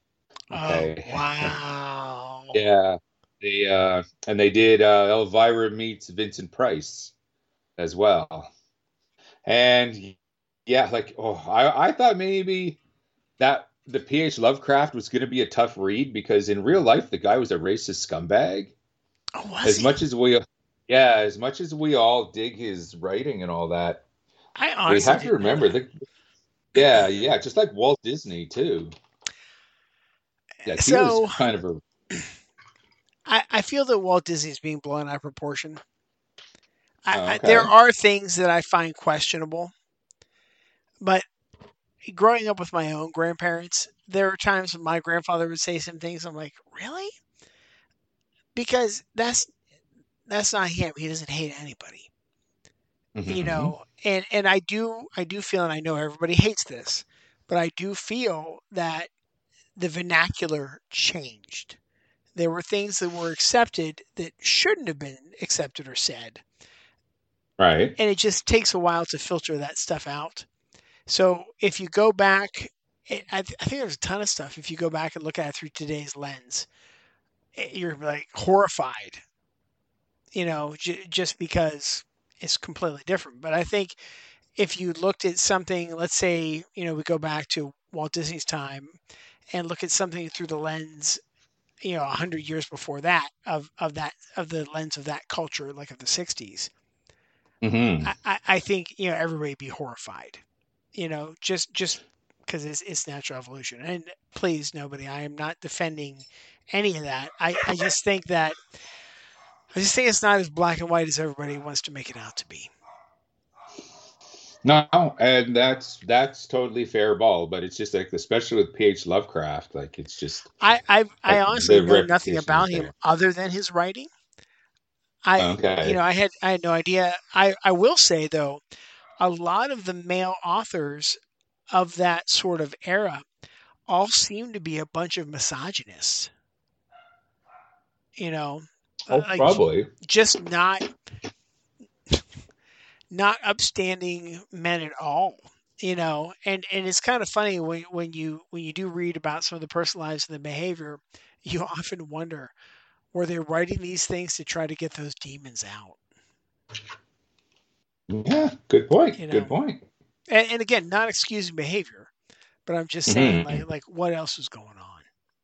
Okay. Oh, wow. Yeah. They uh and they did uh Elvira meets Vincent Price as well. And yeah, like oh I, I thought maybe that the P H Lovecraft was going to be a tough read because in real life the guy was a racist scumbag. Oh, was as he? much as we, yeah, as much as we all dig his writing and all that, I honestly we have to remember that. the, yeah, yeah, just like Walt Disney too. Yeah, he So- was kind of a. I, I feel that Walt Disney is being blown out of proportion. I, Oh, I, okay. there are things that I find questionable, but growing up with my own grandparents, there were times when my grandfather would say some things. I'm like, really? Because that's that's not him. He doesn't hate anybody, Mhm. you know. And and I do I do feel, and I know everybody hates this, but I do feel that the vernacular changed. There were things that were accepted that shouldn't have been accepted or said. Right. And it just takes a while to filter that stuff out. So if you go back, it, I, th- I think there's a ton of stuff. If you go back and look at it through today's lens, it, you're like horrified, you know, j- just because it's completely different. But I think if you looked at something, let's say, you know, we go back to Walt Disney's time and look at something through the lens, you know, a hundred years before that of, of that, of the lens of that culture, like of the sixties, Mm-hmm. I, I, I think, you know, everybody would be horrified, you know, just, just because it's, it's natural evolution. And please, nobody, I am not defending any of that. I, I just think that, I just think it's not as black and white as everybody wants to make it out to be. No, and that's that's totally fair ball, but it's just like, especially with P H Lovecraft, like it's just I, I, I like, honestly the know nothing reputation about is him there. other than his writing. I, Okay. you know, I had, I had no idea. I, I will say though, a lot of the male authors of that sort of era all seem to be a bunch of misogynists. You know, Oh, like probably. just not not upstanding men at all. You know, and, and it's kind of funny when when you when you do read about some of the personal lives and the behavior, you often wonder, were they writing these things to try to get those demons out? Yeah, good point. You know? Good point. And, and again, not excusing behavior, but I'm just saying, Mhm. like like what else was going on?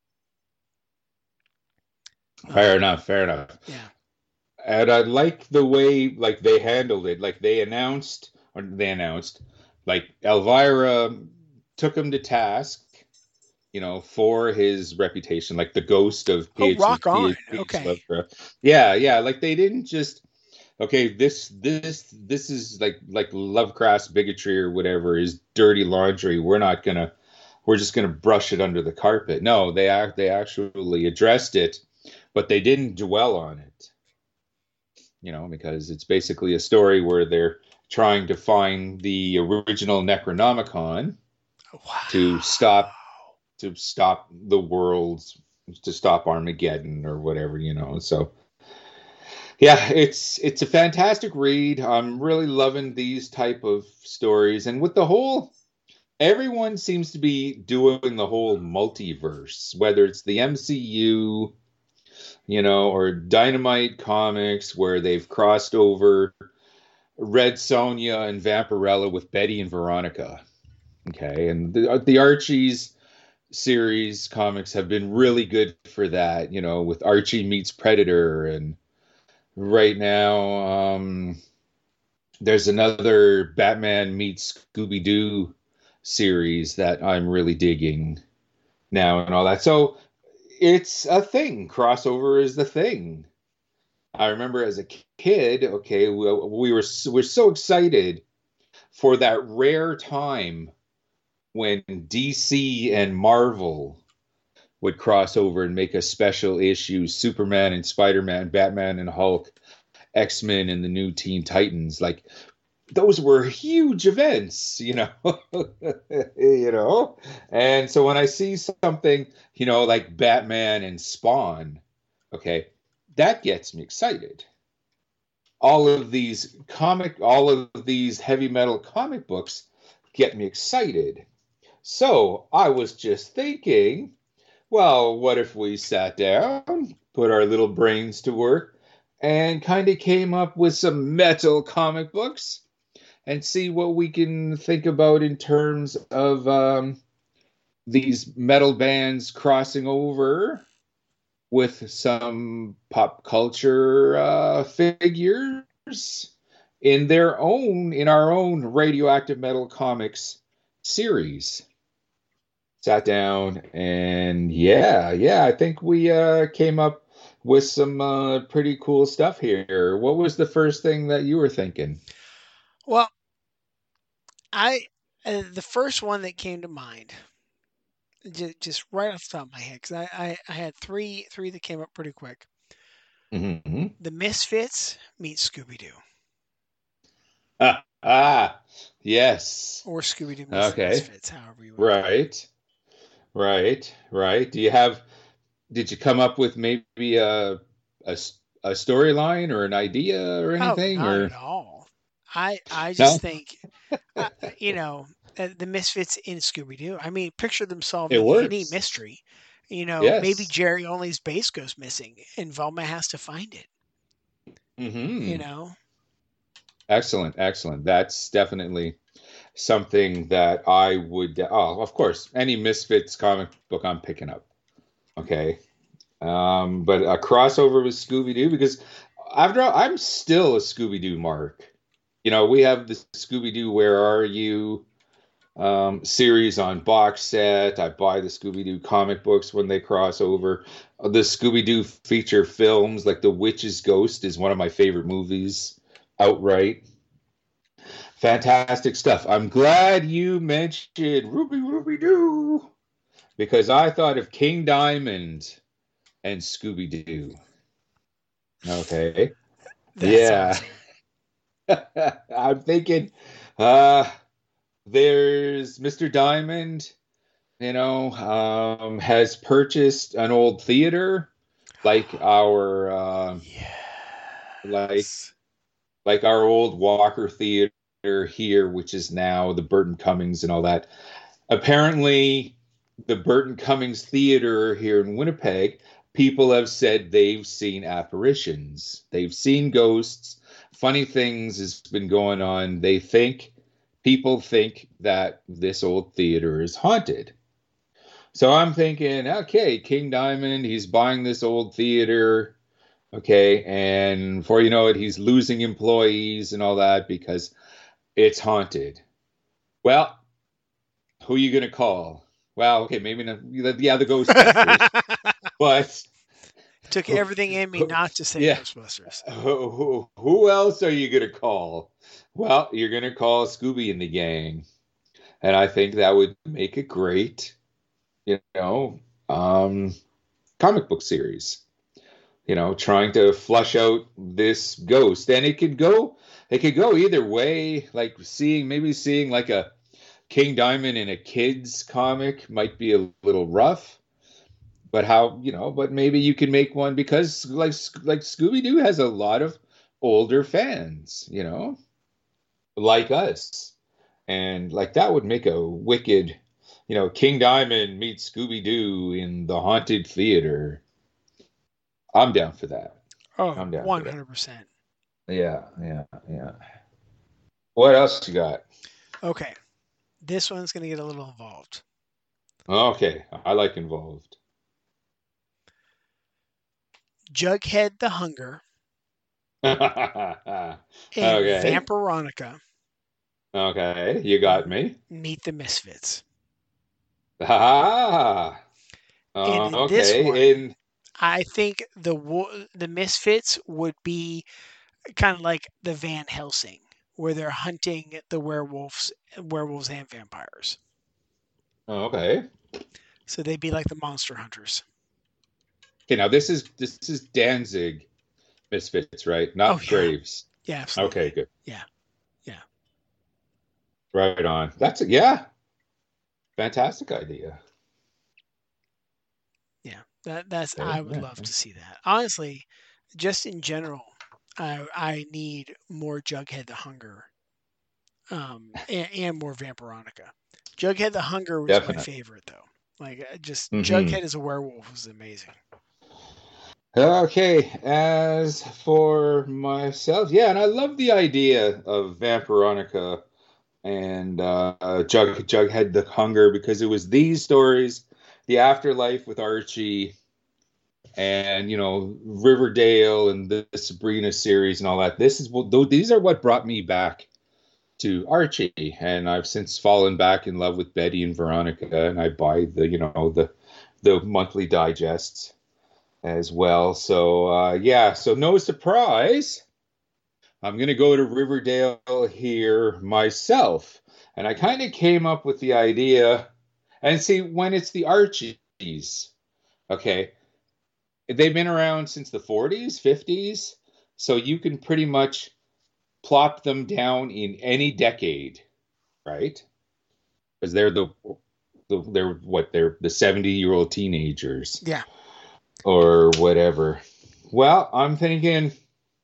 Fair Um, enough. Fair enough. Yeah. And I like the way like they handled it. Like they announced, or they announced, like Elvira took him to task, you know, for his reputation, like the ghost of Oh, P H. rock on. P H Okay. Lovecraft. Yeah, yeah. Like they didn't just, okay, this this this is like like Lovecraft's bigotry or whatever is dirty laundry. We're not gonna, we're just gonna brush it under the carpet. No, they act they actually addressed it, but they didn't dwell on it. You know, because it's basically a story where they're trying to find the original Necronomicon Wow. to stop to stop the world, to stop Armageddon or whatever, you know. So yeah, it's it's a fantastic read. I'm really loving these type of stories, and with the whole, everyone seems to be doing the whole multiverse, whether it's the M C U, you know, or Dynamite Comics, where they've crossed over Red Sonja and Vampirella with Betty and Veronica. Okay, and the, the Archie's series comics have been really good for that, you know, with Archie meets Predator, and right now um, there's another Batman meets Scooby-Doo series that I'm really digging now and all that. So it's a thing. Crossover is the thing. I remember as a kid, okay, we, we were we're so excited for that rare time when D C and Marvel would cross over and make a special issue, Superman and Spider-Man, Batman and Hulk, X-Men and the new Teen Titans. Like, those were huge events, you know, you know. And so when I see something, you know, like Batman and Spawn, okay, that gets me excited. All of these comic, all of these heavy metal comic books get me excited. So I was just thinking, well, what if we sat down, put our little brains to work, and kind of came up with some metal comic books and see what we can think about in terms of um, these metal bands crossing over with some pop culture uh, figures in their own, in our own Radioactive Metal Comics series. Sat down and yeah, yeah, I think we uh, came up with some uh, pretty cool stuff here. What was the first thing that you were thinking? Well, I uh, the first one that came to mind, just, just right off the top of my head, because I, I, I had three three that came up pretty quick. Mm-hmm. The Misfits meet Scooby Doo, Ah, ah, yes. or Scooby Doo meets the Okay. Misfits, however you want. Right, right, right. Do you have? Did you come up with maybe a a, s- a storyline or an idea or Oh, anything? not Or at all. I I no? just think, uh, you know, uh, the Misfits in Scooby Doo. I mean, picture them It solving any works. mystery. You know, maybe Yes. Jerry Only's bass goes missing, and Velma has to find it. You Mm-hmm. know, Excellent, excellent. That's definitely something that I would. Oh, of course, any Misfits comic book I'm picking up. Okay. Um, but a crossover with Scooby Doo because after all, I'm still a Scooby Doo mark. You know, we have the Scooby Doo Where Are You um, series on box set. I buy the Scooby Doo comic books when they cross over. Uh, The Scooby Doo feature films, like The Witch's Ghost, is one of my favorite movies outright. Fantastic stuff. I'm glad you mentioned Ruby Ruby Doo because I thought of King Diamond and Scooby Doo. Okay. that's Yeah. awesome. I'm thinking uh there's Mister Diamond, you know, um has purchased an old theater like our uh, like Yes. like our old Walker Theater here, which is now the Burton Cummings and all that. Apparently, the Burton Cummings Theater here in Winnipeg, people have said they've seen apparitions. They've seen ghosts. Funny things has been going on. They think, people think that this old theater is haunted. So I'm thinking, okay, King Diamond, he's buying this old theater. Okay, and before you know it, he's losing employees and all that because it's haunted. Well, who are you going to call? Well, okay, maybe not, yeah, the Ghostbusters, but Took who, everything in me who, not to say yeah, Ghostbusters. who, who, who else are you going to call? Well, you're going to call Scooby and the gang, and I think that would make a great, you know, um, comic book series. You know, trying to flush out this ghost, and it could go, it could go either way. Like seeing, maybe seeing like a King Diamond in a kid's comic might be a little rough, but how, you know, but maybe you can make one because like like Scooby Doo has a lot of older fans, you know, like us, and like that would make a wicked, you know, King Diamond meets Scooby Doo in the haunted theater. I'm down for that. Oh, I'm down for that. one hundred percent. Yeah, yeah, yeah. What else you got? Okay. This one's going to get a little involved. Okay, I like involved. Jughead the Hunger and Okay. Vampironica Okay, you got me. meet the Misfits. Ah. Uh, And in this okay. one, In I think the wo- the Misfits would be kind of like the Van Helsing, where they're hunting the werewolves, werewolves and vampires. okay. So they'd be like the monster hunters. Okay, now this is this is Danzig Misfits, right? Not Oh, yeah. Graves. Yeah, absolutely. Okay, good. Yeah, yeah. Right on. That's a, yeah. Fantastic idea. Yeah, that that's Yeah, I would yeah. love to see that. Honestly, just in general, I I need more Jughead the Hunger, um, and, and more Vampironica. Jughead the Hunger was Definitely. my favorite though. Like uh, just Mhm. Jughead as a werewolf was amazing. Okay, as for myself, yeah, and I love the idea of Vampironica and uh, Jug Jughead the Hunger, because it was these stories, the afterlife with Archie, and you know Riverdale and the Sabrina series and all that. This is what these are what brought me back to Archie, and I've since fallen back in love with Betty and Veronica, and I buy the you know the the monthly digests as well. So uh, yeah, so no surprise, I'm gonna go to Riverdale here myself, and I kind of came up with the idea, and see when it's the Archies, okay. They've been around since the forties, fifties, so you can pretty much plop them down in any decade, right? Because they're the, the they're what they're the seventy-year-old teenagers, yeah, or whatever. Well, I'm thinking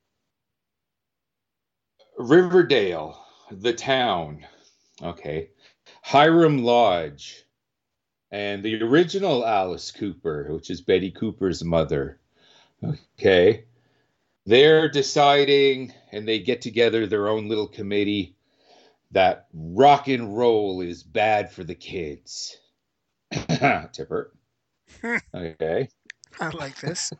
Riverdale, the town, okay, Hiram Lodge. And the original Alice Cooper, which is Betty Cooper's mother, okay, they're deciding, and they get together their own little committee, that rock and roll is bad for the kids. Tipper. Okay. I like this.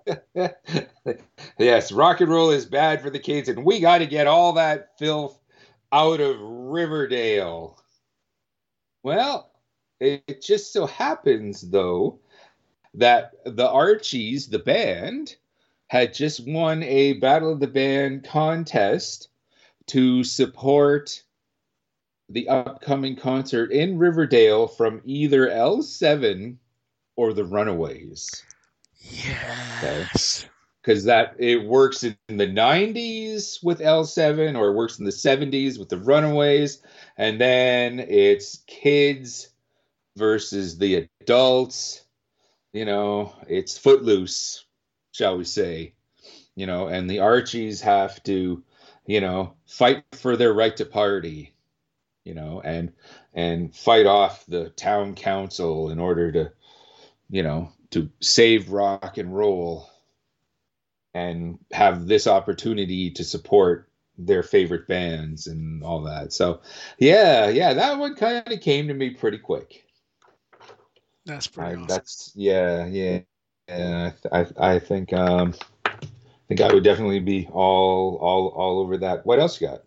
Yes, rock and roll is bad for the kids, and we got to get all that filth out of Riverdale. Well, it just so happens, though, that the Archies, the band, had just won a Battle of the Band contest to support the upcoming concert in Riverdale from either L seven or the Runaways. Yes. Because that it works in the nineties with L seven, or it works in the seventies with the Runaways, and then it's kids versus the adults. You know, it's Footloose, shall we say. You know, and the Archies have to, you know, fight for their right to party, you know, and and fight off the town council in order to, you know, to save rock and roll and have this opportunity to support their favorite bands and all that. So, yeah, yeah, that one kind of came to me pretty quick. That's pretty I, awesome. That's yeah, yeah, yeah. I I think um, I think I would definitely be all all all over that. What else you got?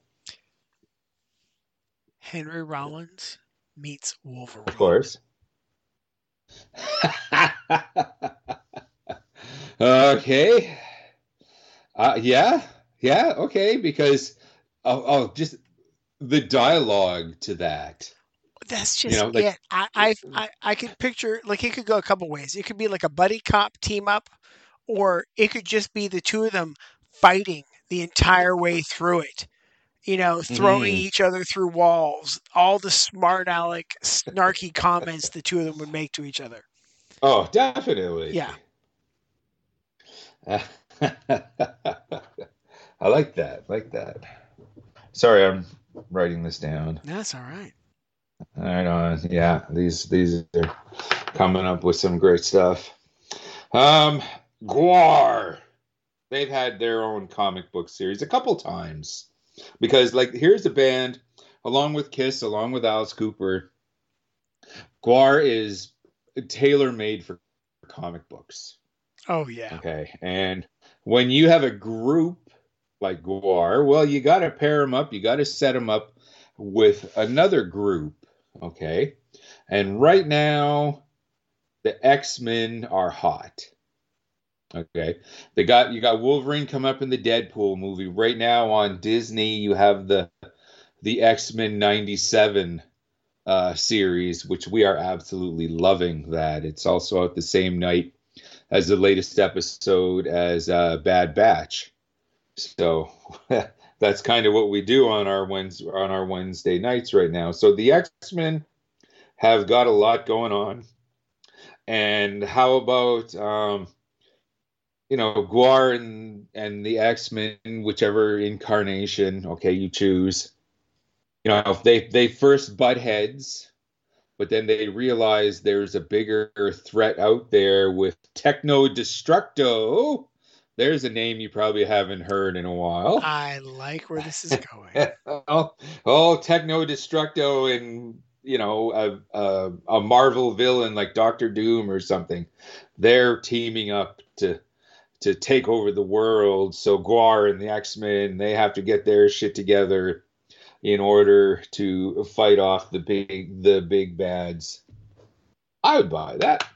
Henry Rollins meets Wolverine. Of course. Okay. Uh, yeah, yeah, okay. Because oh, oh, just the dialogue to that. That's just You know, like- it. I, I I I could picture, like, it could go a couple ways. It could be like a buddy cop team up, or it could just be the two of them fighting the entire way through it. You know, throwing Mhm. each other through walls, all the smart aleck, snarky comments the two of them would make to each other. Oh, definitely. Yeah. I like that. Like that. Sorry, I'm writing this down. That's all right. I know. Yeah, these these are coming up with some great stuff. Um, Gwar. They've had their own comic book series a couple times, because, like, here's a band along with Kiss, along with Alice Cooper. Gwar is tailor-made for comic books. Oh yeah. Okay, and when you have a group like Gwar, well, you got to pair them up. You got to set them up with another group. Okay, and right now the X-Men are hot. Okay, they got you got Wolverine come up in the Deadpool movie right now on Disney. You have the the X-Men ninety-seven uh, series, which we are absolutely loving. That it's also out the same night as the latest episode as uh, Bad Batch. So that's kind of what we do on our Wednesday, on our Wednesday nights right now. So the X-Men have got a lot going on. And how about, um, you know, Gwar and, and the X-Men, whichever incarnation, okay, you choose. You know, if they, they first butt heads, but then they realize there's a bigger threat out there with Techno Destructo, there's a name you probably haven't heard in a while. I like where this is going. oh, oh, Techno Destructo and, you know, a, a, a Marvel villain like Doctor Doom or something. They're teaming up to to take over the world. So Gwar and the X-Men, they have to get their shit together in order to fight off the big the big bads. I would buy that.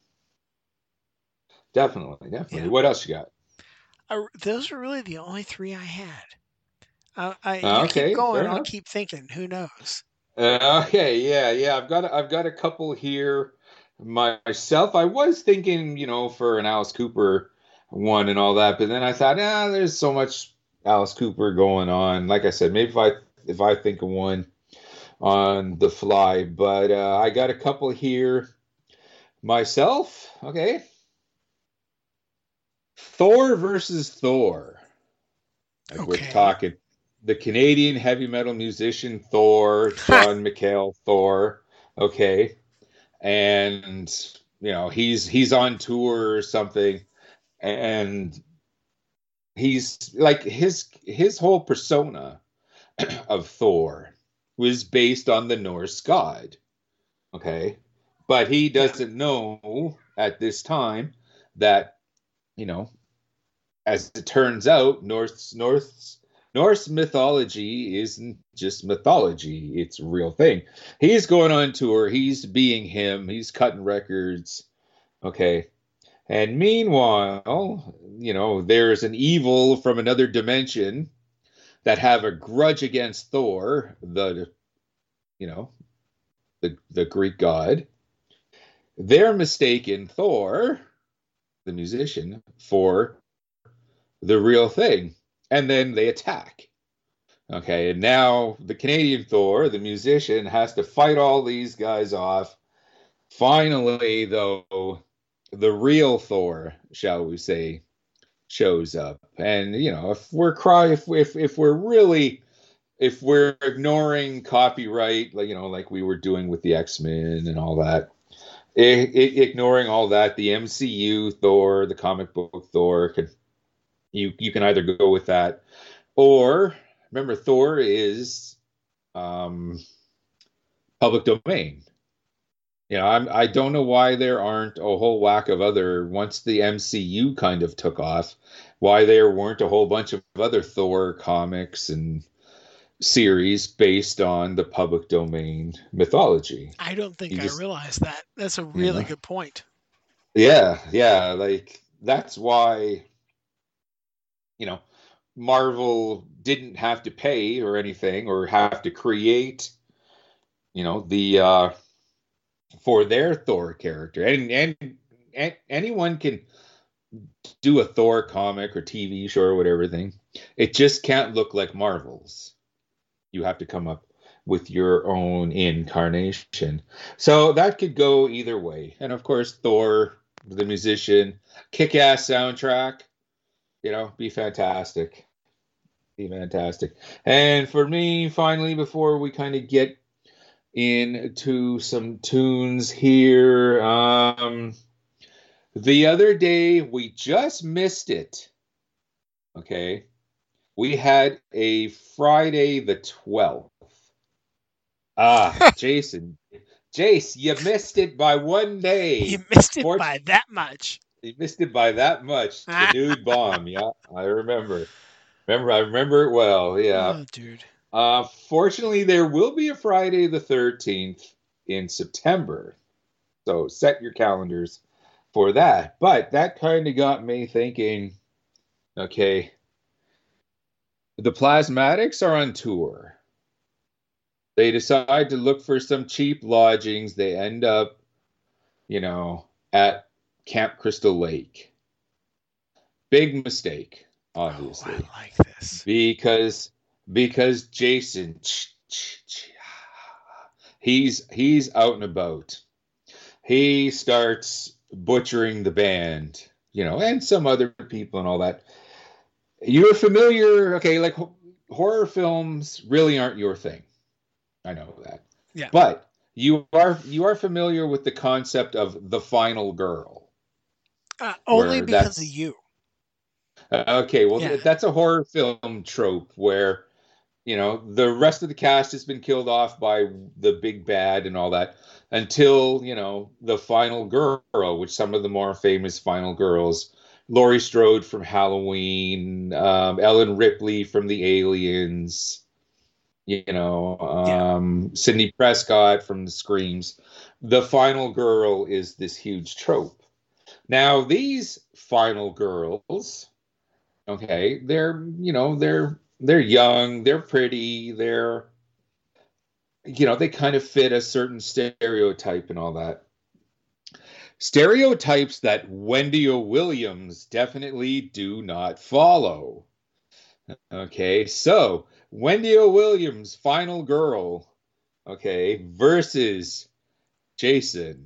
Definitely, definitely. Yeah. What else you got? Uh, those are really the only three I had. Uh, I, Uh, you okay, keep going, fair I'll enough. keep thinking. Who knows? Uh, okay, yeah, yeah. I've got I've got a couple here myself. I was thinking, you know, for an Alice Cooper one and all that, but then I thought, ah, there's so much Alice Cooper going on. Like I said, maybe if I if I think of one on the fly, but uh, I got a couple here myself. Okay, Thor versus Thor. Like Okay. we're talking the Canadian heavy metal musician Thor, John McHale Thor. Okay. And you know, he's he's on tour or something, and he's like his his whole persona of Thor was based on the Norse god. Okay. But he doesn't know at this time that, you know, as it turns out, Norse Norse Norse mythology isn't just mythology; it's a real thing. He's going on tour. He's being him. He's cutting records. Okay, and meanwhile, you know, there's an evil from another dimension that have a grudge against Thor, the, you know, the the Greek god. They're mistaken Thor, the musician, for the real thing, and then they attack. Okay, and now the Canadian Thor, the musician, has to fight all these guys off. Finally, though, the real Thor, shall we say, shows up. And you know, if we're cry, if if if we're really, if we're ignoring copyright, like you know, like we were doing with the X-Men and all that, I, I, ignoring all that, the M C U Thor, the comic book Thor, can you you can either go with that, or remember Thor is um, public domain. You know, I'm, I don't know why there aren't a whole whack of other, once the M C U kind of took off, why there weren't a whole bunch of other Thor comics and series based on the public domain mythology. I don't think You I just- realized that. That's a really know. good point. Yeah, yeah, like that's why, you know, Marvel didn't have to pay or anything or have to create, you know, the uh for their Thor character. And and, and anyone can do a Thor comic or T V show or whatever thing. It just can't look like Marvel's. You have to come up with your own incarnation. So that could go either way. And of course, Thor, the musician, kick-ass soundtrack, you know, be fantastic. Be fantastic. And for me, finally, before we kind of get into some tunes here, um, the other day, we just missed it. Okay. We had a Friday the twelfth. Ah, Jason. Jace, you missed it by one day. You missed it Fort- by that much. You missed it by that much. The nude bomb. Yeah, I remember. Remember, I remember it well. Yeah. Oh, dude. Uh, fortunately, there will be a Friday the thirteenth in September. So set your calendars for that. But that kind of got me thinking, okay, the Plasmatics are on tour. They decide to look for some cheap lodgings. They end up, you know, at Camp Crystal Lake. Big mistake, obviously. Oh, I like this. Because because Jason, he's he's out and about. He starts butchering the band, you know, and some other people and all that. You're familiar, okay, like horror films really aren't your thing. I know that. Yeah. But you are you are familiar with the concept of the final girl. Uh, only Where because that's- of you. Uh, okay, well, Yeah. that's a horror film trope where, you know, the rest of the cast has been killed off by the big bad and all that until, you know, the final girl, which some of the more famous final girls, Laurie Strode from Halloween, um, Ellen Ripley from The Aliens, you know, um, Sidney Prescott from The Screams. The final girl is this huge trope. Now, these final girls, okay, they're, you know, they're they're young, they're pretty, they're, you know, they kind of fit a certain stereotype and all that. Stereotypes that Wendy O. Williams definitely do not follow. Okay, so Wendy O. Williams, final girl, okay, versus Jason.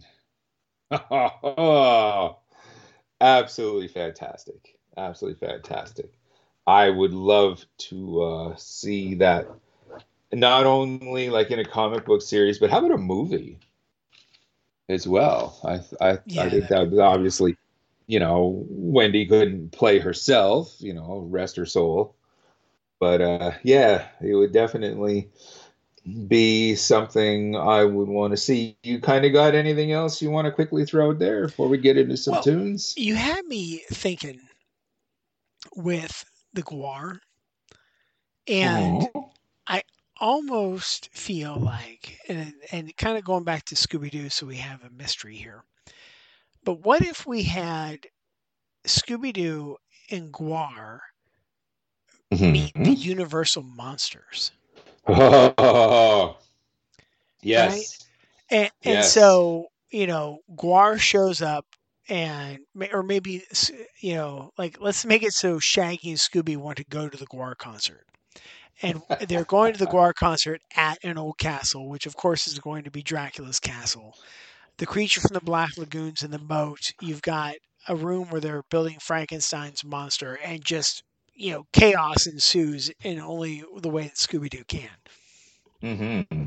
Absolutely fantastic. Absolutely fantastic. I would love to uh, see that not only like in a comic book series, but how about a movie as well? I I, Yeah, I think that'd that obviously, you know, Wendy couldn't play herself, you know, rest her soul. But uh, yeah, it would definitely be something I would want to see. You kind of got anything else you want to quickly throw out there before we get into some Well, tunes? you had me thinking with the Gwar, and Oh. I almost feel like, and and kind of going back to Scooby Doo, so we have a mystery here. But what if we had Scooby Doo and Gwar meet the Mhm. Universal monsters? Oh, yes. Right? And and Yes. so, you know, Gwar shows up and ma- or maybe s- you know, like let's make it so Shaggy and Scooby want to go to the Gwar concert. And they're going to the Gwar concert at an old castle, which of course is going to be Dracula's castle. The creature from the Black Lagoon's in the moat. You've got a room where they're building Frankenstein's monster, and just, you know, chaos ensues in only the way that Scooby Doo can. Mm-hmm.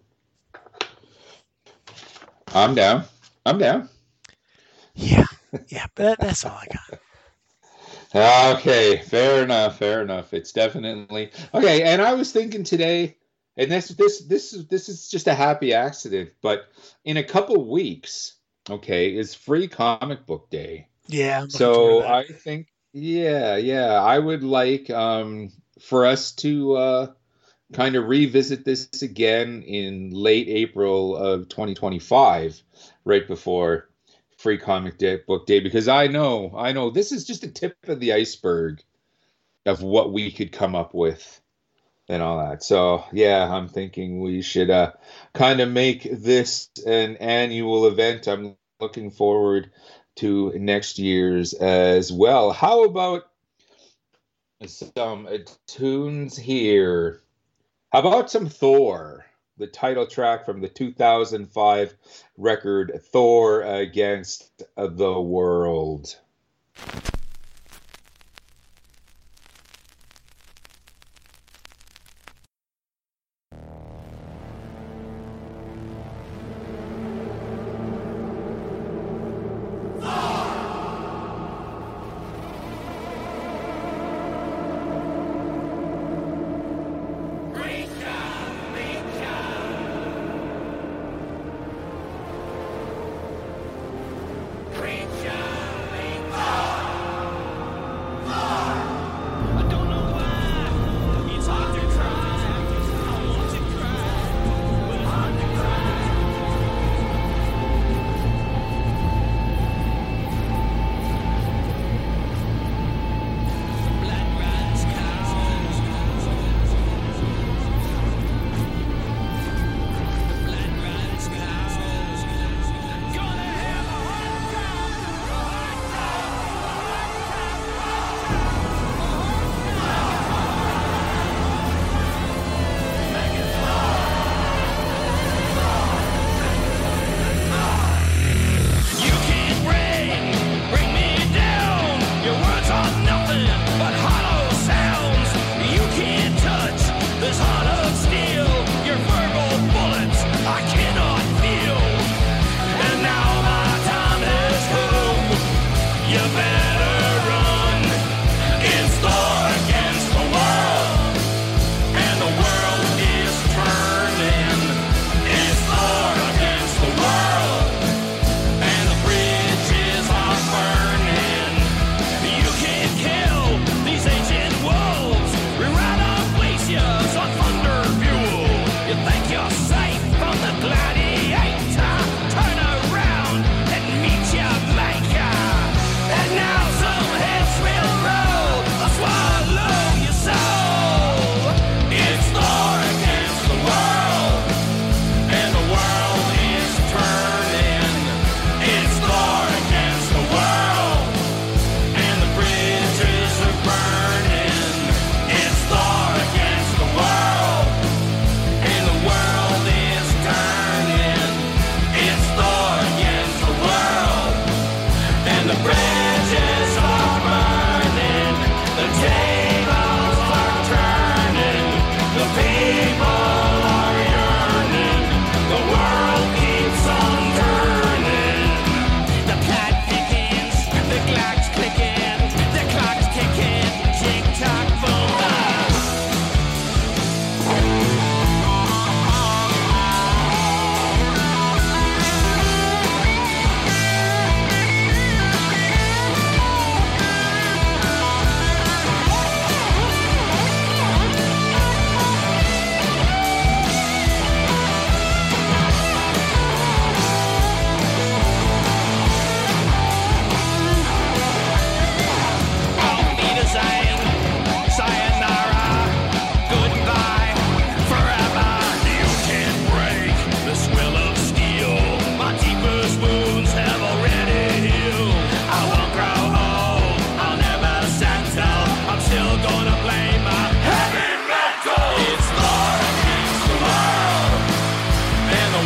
I'm down. I'm down. Yeah, yeah, but that, that's all I got. Okay, fair enough. Fair enough. It's definitely okay. And I was thinking today, and this this this is this is just a happy accident, but in a couple weeks, okay, is Free Comic Book Day. Yeah, I'm looking So forward to that. I think, yeah, yeah, I would like um for us to uh kind of revisit this again in late April of twenty twenty-five, right before Free Comic Day, Book Day, because I know, I know this is just the tip of the iceberg of what we could come up with and all that. So yeah, I'm thinking we should uh, kind of make this an annual event. I'm looking forward to next year's as well. How about some uh, tunes here? How about some Thor, the title track from the two thousand five record Thor Against the World? Creature,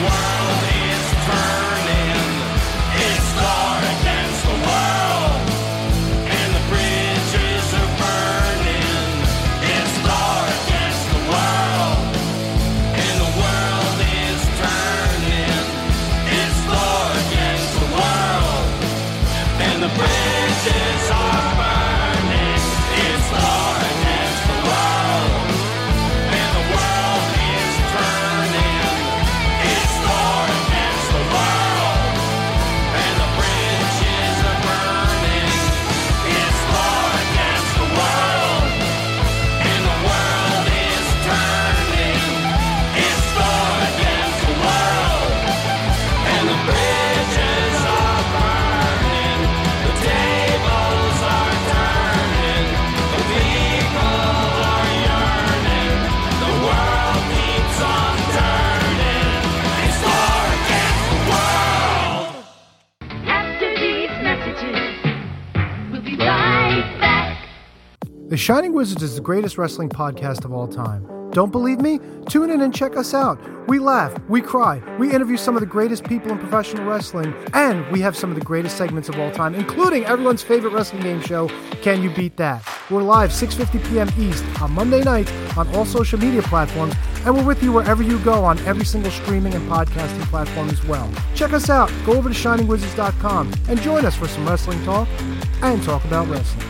world is turning. It's dark against the world, and the bridges are burning. It's dark against the world, and the world is turning. It's dark against the world, and the bridges are burning. It's dark against the world, and the world is turning. It's dark against the world, and the bridges are burning. It's dark against the world, and the world is turning. It's dark against the world, and the bridges are burning. The tables are turning. The people are yearning. The world keeps on turning. It's dark against the world. After these messages, we'll be right back. The Shining Wizards is the greatest wrestling podcast of all time. Don't believe me? Tune in and check us out. We laugh, we cry, we interview some of the greatest people in professional wrestling, and we have some of the greatest segments of all time, including everyone's favorite wrestling game show, Can You Beat That? We're live six fifty p.m. East on Monday nights on all social media platforms, and we're with you wherever you go on every single streaming and podcasting platform as well. Check us out. Go over to shining wizards dot com and join us for some wrestling talk and talk about wrestling.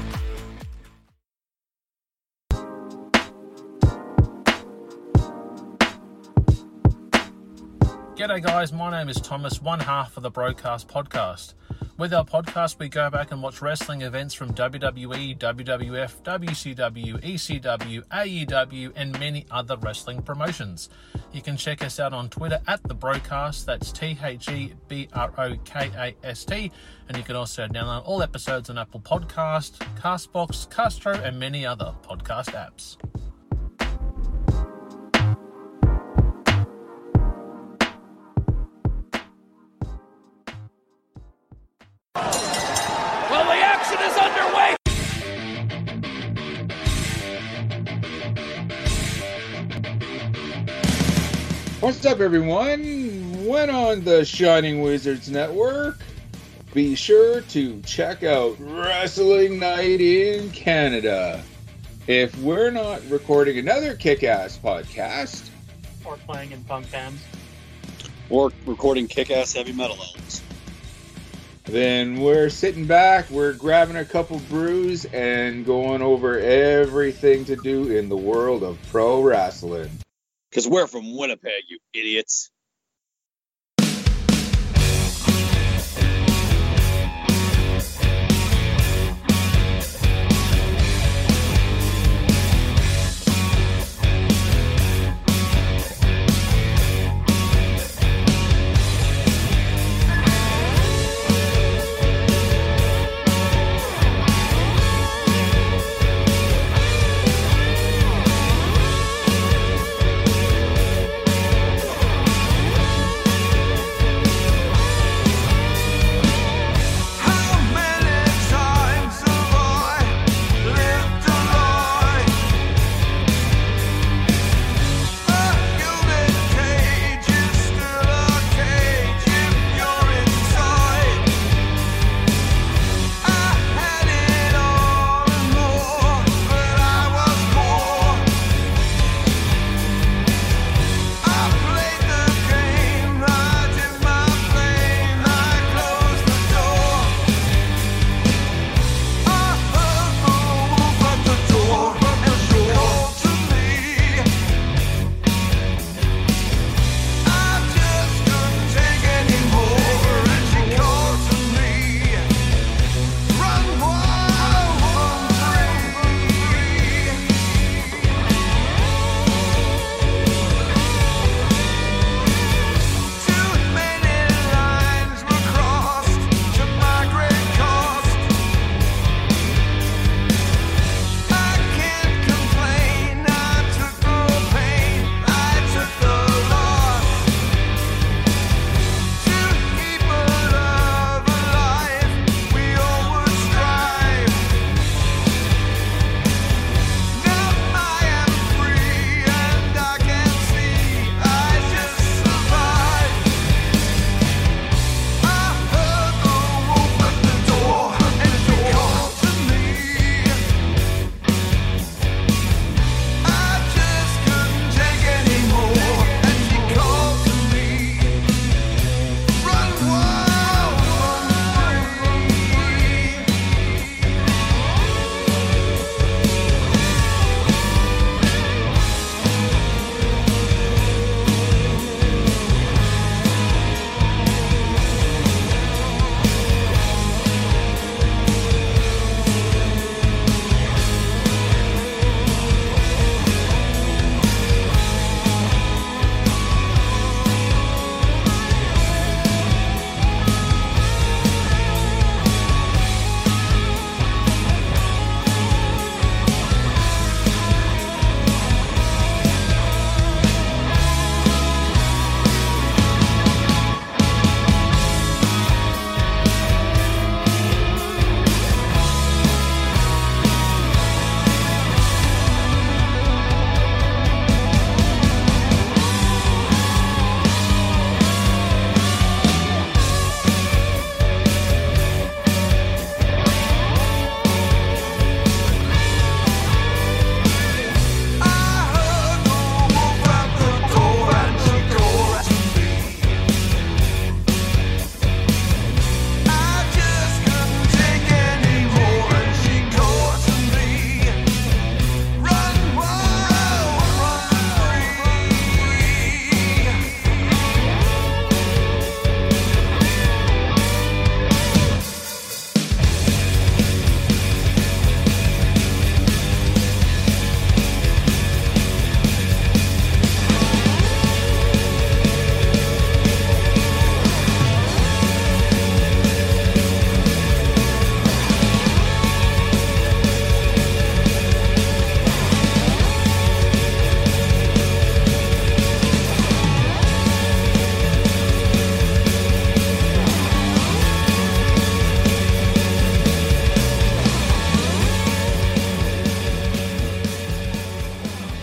G'day guys, my name is Thomas, one half of the Broadcast Podcast. With our podcast, we go back and watch wrestling events from W W E, W W F, W C W, E C W, A E W, and many other wrestling promotions. You can check us out on Twitter at The Broadcast, that's T H E B R O K A S T, and you can also download all episodes on Apple Podcast, Castbox, Castro, and many other podcast apps. Well, the action is underway. What's up, everyone? When on the Shining Wizards Network, be sure to check out Wrestling Night in Canada. If we're not recording another kick-ass podcast, or playing in punk bands, or recording kick-ass heavy metal albums, then we're sitting back, we're grabbing a couple brews, and going over everything to do in the world of pro wrestling. Because we're from Winnipeg, you idiots.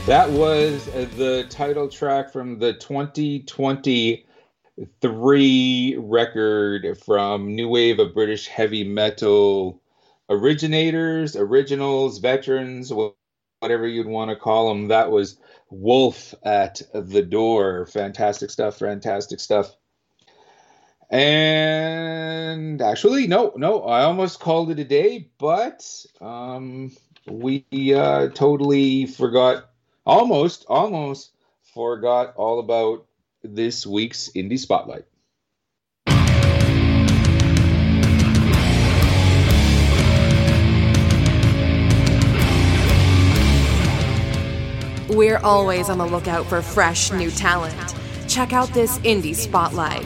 That was the title track from the twenty twenty-three record from New Wave of British Heavy Metal originators, originals, veterans, whatever you'd want to call them. That was Wolf at the Door. Fantastic stuff, fantastic stuff. And actually, no, no, I almost called it a day, but um, we uh, totally forgot. Almost, almost forgot all about this week's Indie Spotlight. We're always on the lookout for fresh new talent. Check out this Indie Spotlight.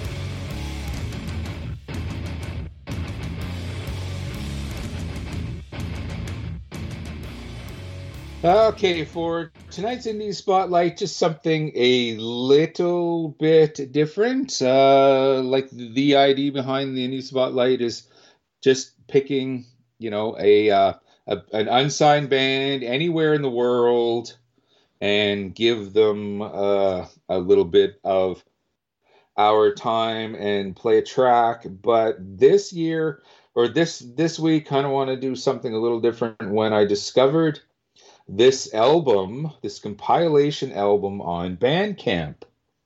Okay, for tonight's Indie Spotlight, just something a little bit different. Uh, like the idea behind the Indie Spotlight is just picking, you know, a, uh, a an unsigned band anywhere in the world and give them uh, a little bit of our time and play a track. But this year, or this this week, kind of want to do something a little different. When I discovered this album, this compilation album on Bandcamp,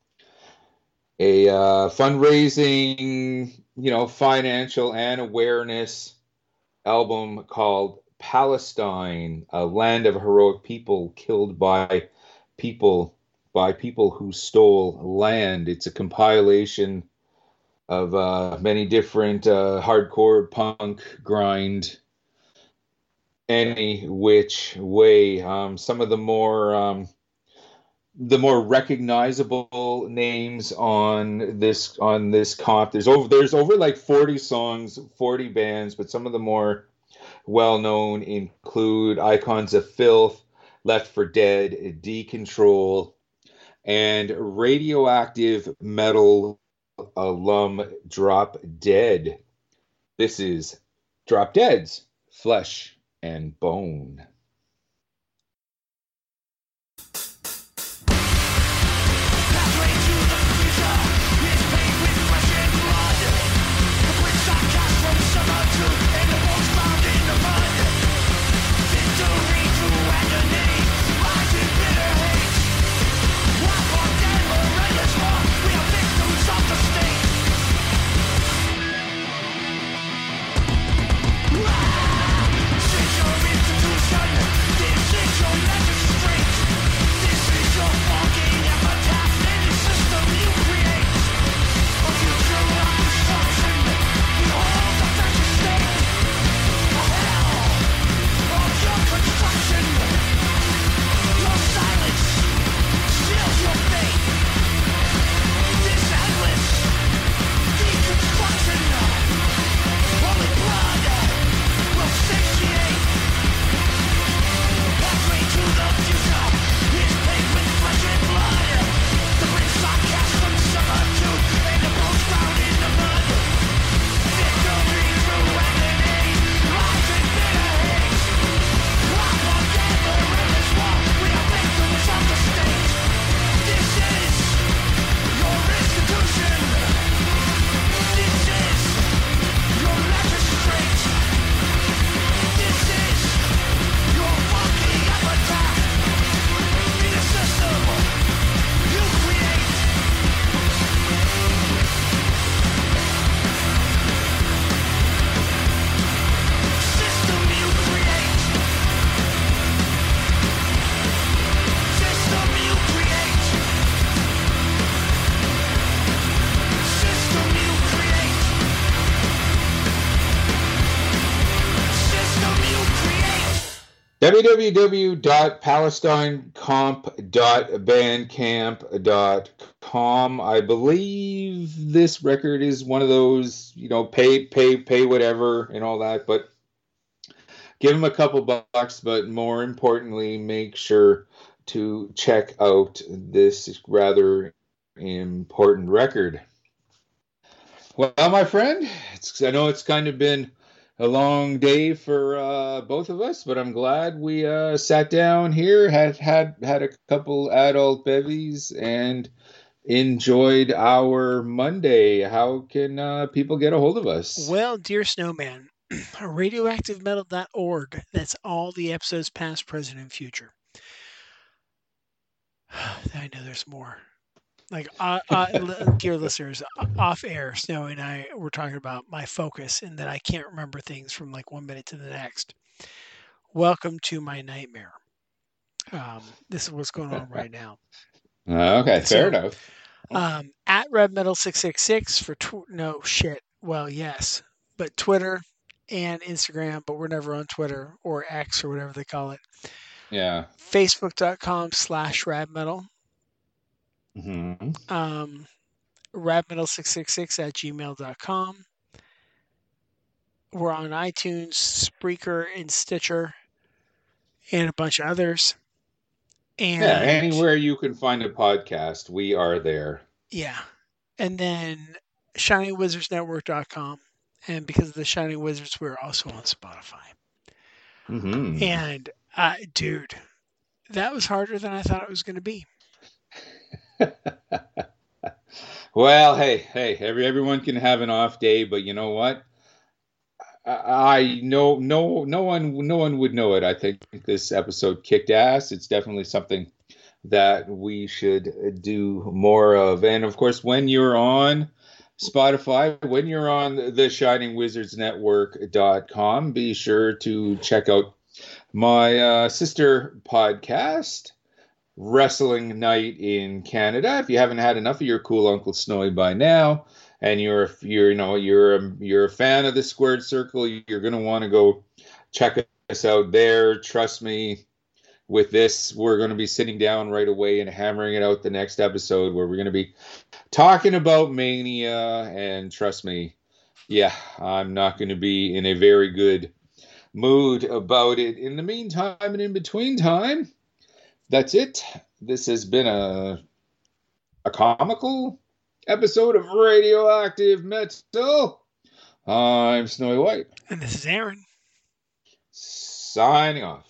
a uh, fundraising, you know, financial and awareness album called Palestine, a land of heroic people killed by people, by people who stole land. It's a compilation of uh, many different uh, hardcore, punk, grind, any which way. Um, some of the more um, the more recognizable names on this on this comp. There's over there's over like forty songs, forty bands, but some of the more well known include Icons of Filth, Left for Dead, Decontrol, and radioactive metal alum Drop Dead. This is Drop Dead's Flesh and Bone. w w w dot palestine comp dot bandcamp dot com. I believe this record is one of those, you know, pay, pay, pay whatever and all that, but give them a couple bucks, but more importantly, make sure to check out this rather important record. Well, my friend, it's, I know it's kind of been a long day for uh, both of us, but I'm glad we uh, sat down here, had had had a couple adult bevies, and enjoyed our Monday. How can uh, people get a hold of us? Well, dear Snowman, radioactive metal dot org. That's all the episodes past, present, and future. I know there's more. Like, uh, uh, dear listeners, off air, Snowy and I were talking about my focus and that I can't remember things from like one minute to the next. Welcome to my nightmare. Um, this is what's going on right now. Uh, okay, fair So, enough. Um, at Red Metal six six six for tw- no shit. Well, yes, but Twitter and Instagram, but we're never on Twitter or X or whatever they call it. Yeah. Facebook.com slash radmetal. Mm-hmm. Um, radmetal six six six at gmail dot com. We're on iTunes, Spreaker, and Stitcher, and a bunch of others. And Yeah, anywhere you can find a podcast, we are there. yeah. And then shining wizards network dot com. And because of the Shining Wizards, we're also on Spotify. Mm-hmm. And, uh, dude, that was harder than I thought it was going to be. Well, hey, hey, every everyone can have an off day, but you know what? I, I know no no one no one would know it. I think this episode kicked ass. It's definitely something that we should do more of. And of course, when you're on Spotify, when you're on the shining wizards network dot com, be sure to check out my uh, sister podcast, Wrestling Night in Canada. If you haven't had enough of your cool Uncle Snowy by now, and you're you're you know you're a, you're a fan of the Squared Circle, you're gonna want to go check us out there. Trust me, with this, we're going to be sitting down right away and hammering it out the next episode, where we're going to be talking about Mania. And trust me, yeah, I'm not going to be in a very good mood about it. In the meantime and in between time, that's it. This has been a a comical episode of Radioactive Metal. I'm Snowy White. And this is Aaron. Signing off.